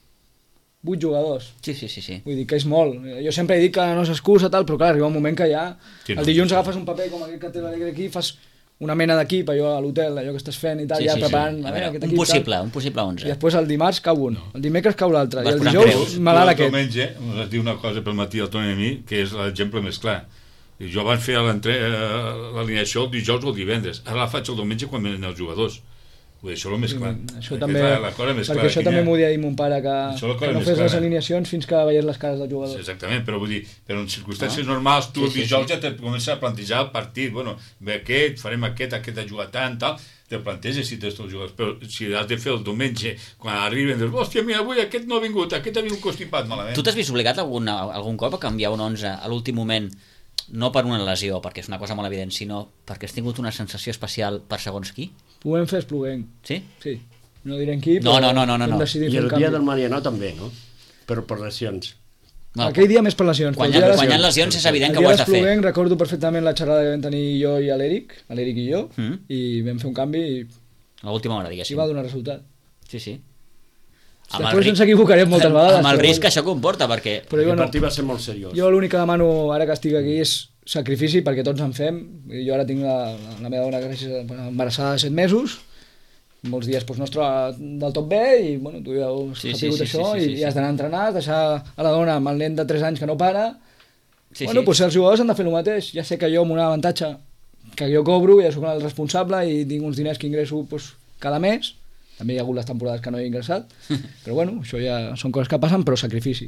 S4: 8 jugadors.
S1: Sí.
S4: Vull dir que és molt. Jo sempre he dit que no s'excusa tal, però clar, arriba un moment que ja... El dilluns agafes un paper com aquest que té l'Alegre aquí, fas una mena d'equip, allò a l'hotel, allò que estàs fent i tal, preparant...
S1: A veure, aquest equip, un possible 11.
S4: I després el dimarts cau un, el dimecres cau l'altre, i el dijous malalt aquest.
S3: El diumenge es diu una cosa pel matí al Toni i a mi, que és l'exemple més clar. I jo van fer l'alineació el dijous o el divendres. Ara la faig el diumenge quan venen els jugadors. Això és el més clar.
S4: Això també, perquè això també m'ho deia ahir mon pare, que no fes les alineacions fins que veies les cares dels jugadors.
S3: Exactament, però vull dir, però en circumstàncies normals tu el dijous ja te comences a plantejar el partit, bueno, ve aquest, farem aquest ha jugat tant, tal, te planteges si tens tots els jugadors, però si has de fer el diumenge, quan arriben, dius, hòstia, mira, avui aquest no ha vingut, aquest ha vingut constipat malament.
S1: Tu t'has vist obligat algun cop a canviar un 11 a l'últim moment, no per una lesió, perquè és una cosa molt evident, sinó perquè has tingut una sensació especial per segons qui?
S4: Ho vam fer Espluguenc.
S1: Sí?
S4: Sí. No direm qui,
S1: però
S4: no.
S1: I
S2: el dia del Marianao també, no? Per lesions.
S4: No. Aquell dia més per lesions.
S1: Quan hi ha lesions és evident que ho has de fer.
S4: El dia d'Espluguenc recordo perfectament la xerrada que vam tenir jo i l'Eric i jo, i vam fer un canvi i...
S1: A l'última hora, diguéssim.
S4: I va donar resultat.
S1: Sí.
S4: Després ens equivocarem moltes vegades.
S1: Amb el risc que això comporta, perquè...
S2: El partit va ser molt seriós.
S4: Jo l'únic que demano, ara que estic aquí, és sacrifici, perquè tots en fem. Jo ara tinc la meva dona que és embarassada de 7 mesos, molts dies no es troba del tot bé, i bueno, tu ja has sapigut això, i has d'anar a entrenar, deixar a la dona amb el nen de 3 anys que no para. Doncs els jugadors han de fer el mateix. Ja sé que jo amb un avantatge que jo cobro, ja soc el responsable i tinc uns diners que ingresso cada mes. També hi ha hagut les temporades que no he ingressat, però bueno, això ja són coses que passen, però sacrifici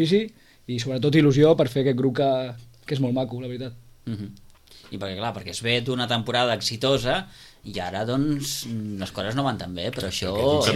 S4: i sobretot il·lusió per fer aquest grup que és molt maco, la veritat.
S1: I perquè es ve d'una temporada exitosa i ara doncs les coses no van tan bé, però això...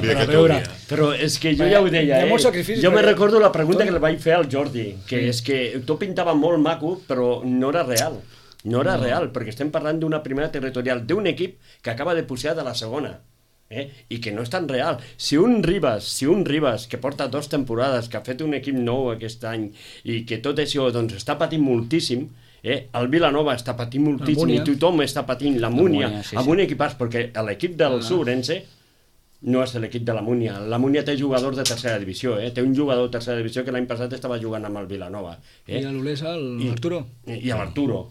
S2: Però és que jo ja ho deia, jo me recordo la pregunta que li vaig fer al Jordi, que és que tot pintava molt maco, però no era real. No era real, perquè estem parlant d'una primera territorial, d'un equip que acaba de pujar de la segona. I que no és tan real. Si un Ribas, que porta 2 temporades, que ha fet un equip nou aquest any i que tot això doncs, està patint moltíssim, el Vilanova està patint moltíssim i tothom està patint la Múnia amb un equipàs, perquè l'equip del Ourense no és l'equip de la Múnia. La Múnia té jugadors de tercera divisió, té un jugador de tercera divisió que l'any passat estava jugant amb el Vilanova.
S4: I a l'Olesa, l'Arturo.
S2: I a l'Arturo.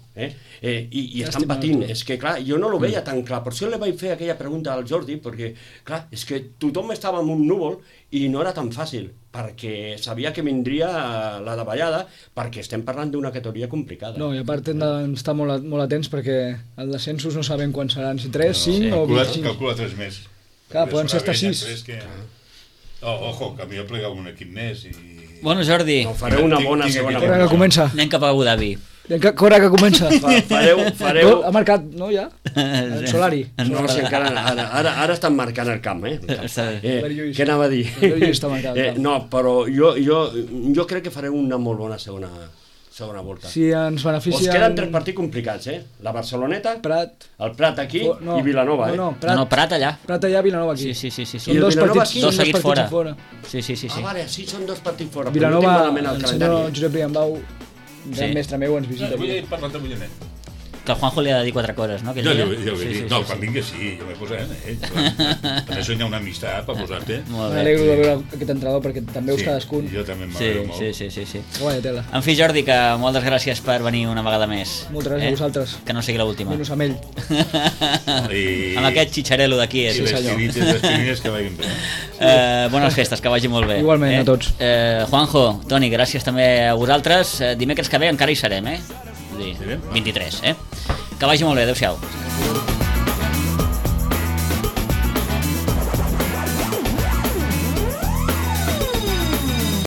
S2: I estan patint. És que, clar, jo no ho veia tan clar. Per això li vaig fer aquella pregunta al Jordi, perquè, clar, és que tothom estava en un núvol i no era tan fàcil, perquè sabia que vindria la davallada, perquè estem parlant d'una categoria complicada.
S4: No, i a part hem d'estar molt atents, perquè els descensos no sabem quan seran, si 3, 5 o 25.
S3: Calcula 3 més.
S4: Clar, poden ser hasta 6.
S3: Ojo, que a mi he plegat un equip més i...
S1: Bueno, Jordi,
S2: No, fareu una bona segona
S4: Corre que
S2: volta.
S4: comença.
S1: anem cap a Abu Dhabi.
S4: Corre que comença.
S2: Fareu...
S4: Ha marcat, no, ja? El Solari.
S2: No, si encara... Ara estan marcant el camp, Què anava a dir?
S4: Albert Lluís està marcant el camp.
S2: No, però jo crec que fareu una molt bona segona volta.
S4: Si ens beneficien...
S2: Us queden 3 partits complicats, La Barceloneta,
S4: Prat...
S2: el Prat aquí
S4: no,
S2: i Vilanova,
S4: No,
S1: No, Prat allà.
S4: Prat allà, Vilanova aquí.
S1: Sí.
S2: I
S4: Són
S2: el
S4: dos
S2: Vilanova
S4: partits,
S2: aquí?
S1: Dos
S4: són
S1: seguits
S4: partits
S1: fora.
S4: a
S1: Sí.
S2: Ah, vale, sí, són 2 partits fora.
S4: Vilanova,
S2: però no tinc malament
S4: el
S2: el
S4: senyor
S2: calendari.
S4: Josep Riambau, gran
S1: Sí.
S4: mestre meu, ens visita.
S3: Avui he parlat amb Villanet.
S1: Que el Juanjo li ha de dir 4 coses, no?
S3: Jo ho he dit. No, quan vingui sí, jo m'he posat en ell. Per això hi ha una amistat per posar-te.
S1: Molt bé.
S4: M'alegro de veure aquest entrenador perquè també veus cadascun.
S3: Jo també m'agrada molt.
S1: Sí.
S4: Guanya tela.
S1: En fi, Jordi, que moltes gràcies per venir una vegada més.
S4: Moltes gràcies a vosaltres.
S1: Que no sigui l'última.
S4: Menys amb ell.
S1: Amb aquest xitxarelo d'aquí.
S3: I les tirites que vagin bé.
S1: Bones festes, que vagi molt bé.
S4: Igualment, a tots.
S1: Juanjo, Toni, gràcies també a vosaltres. Dimecres que ve encara hi serem, 23, Que vagi molt bé, adeu-siau.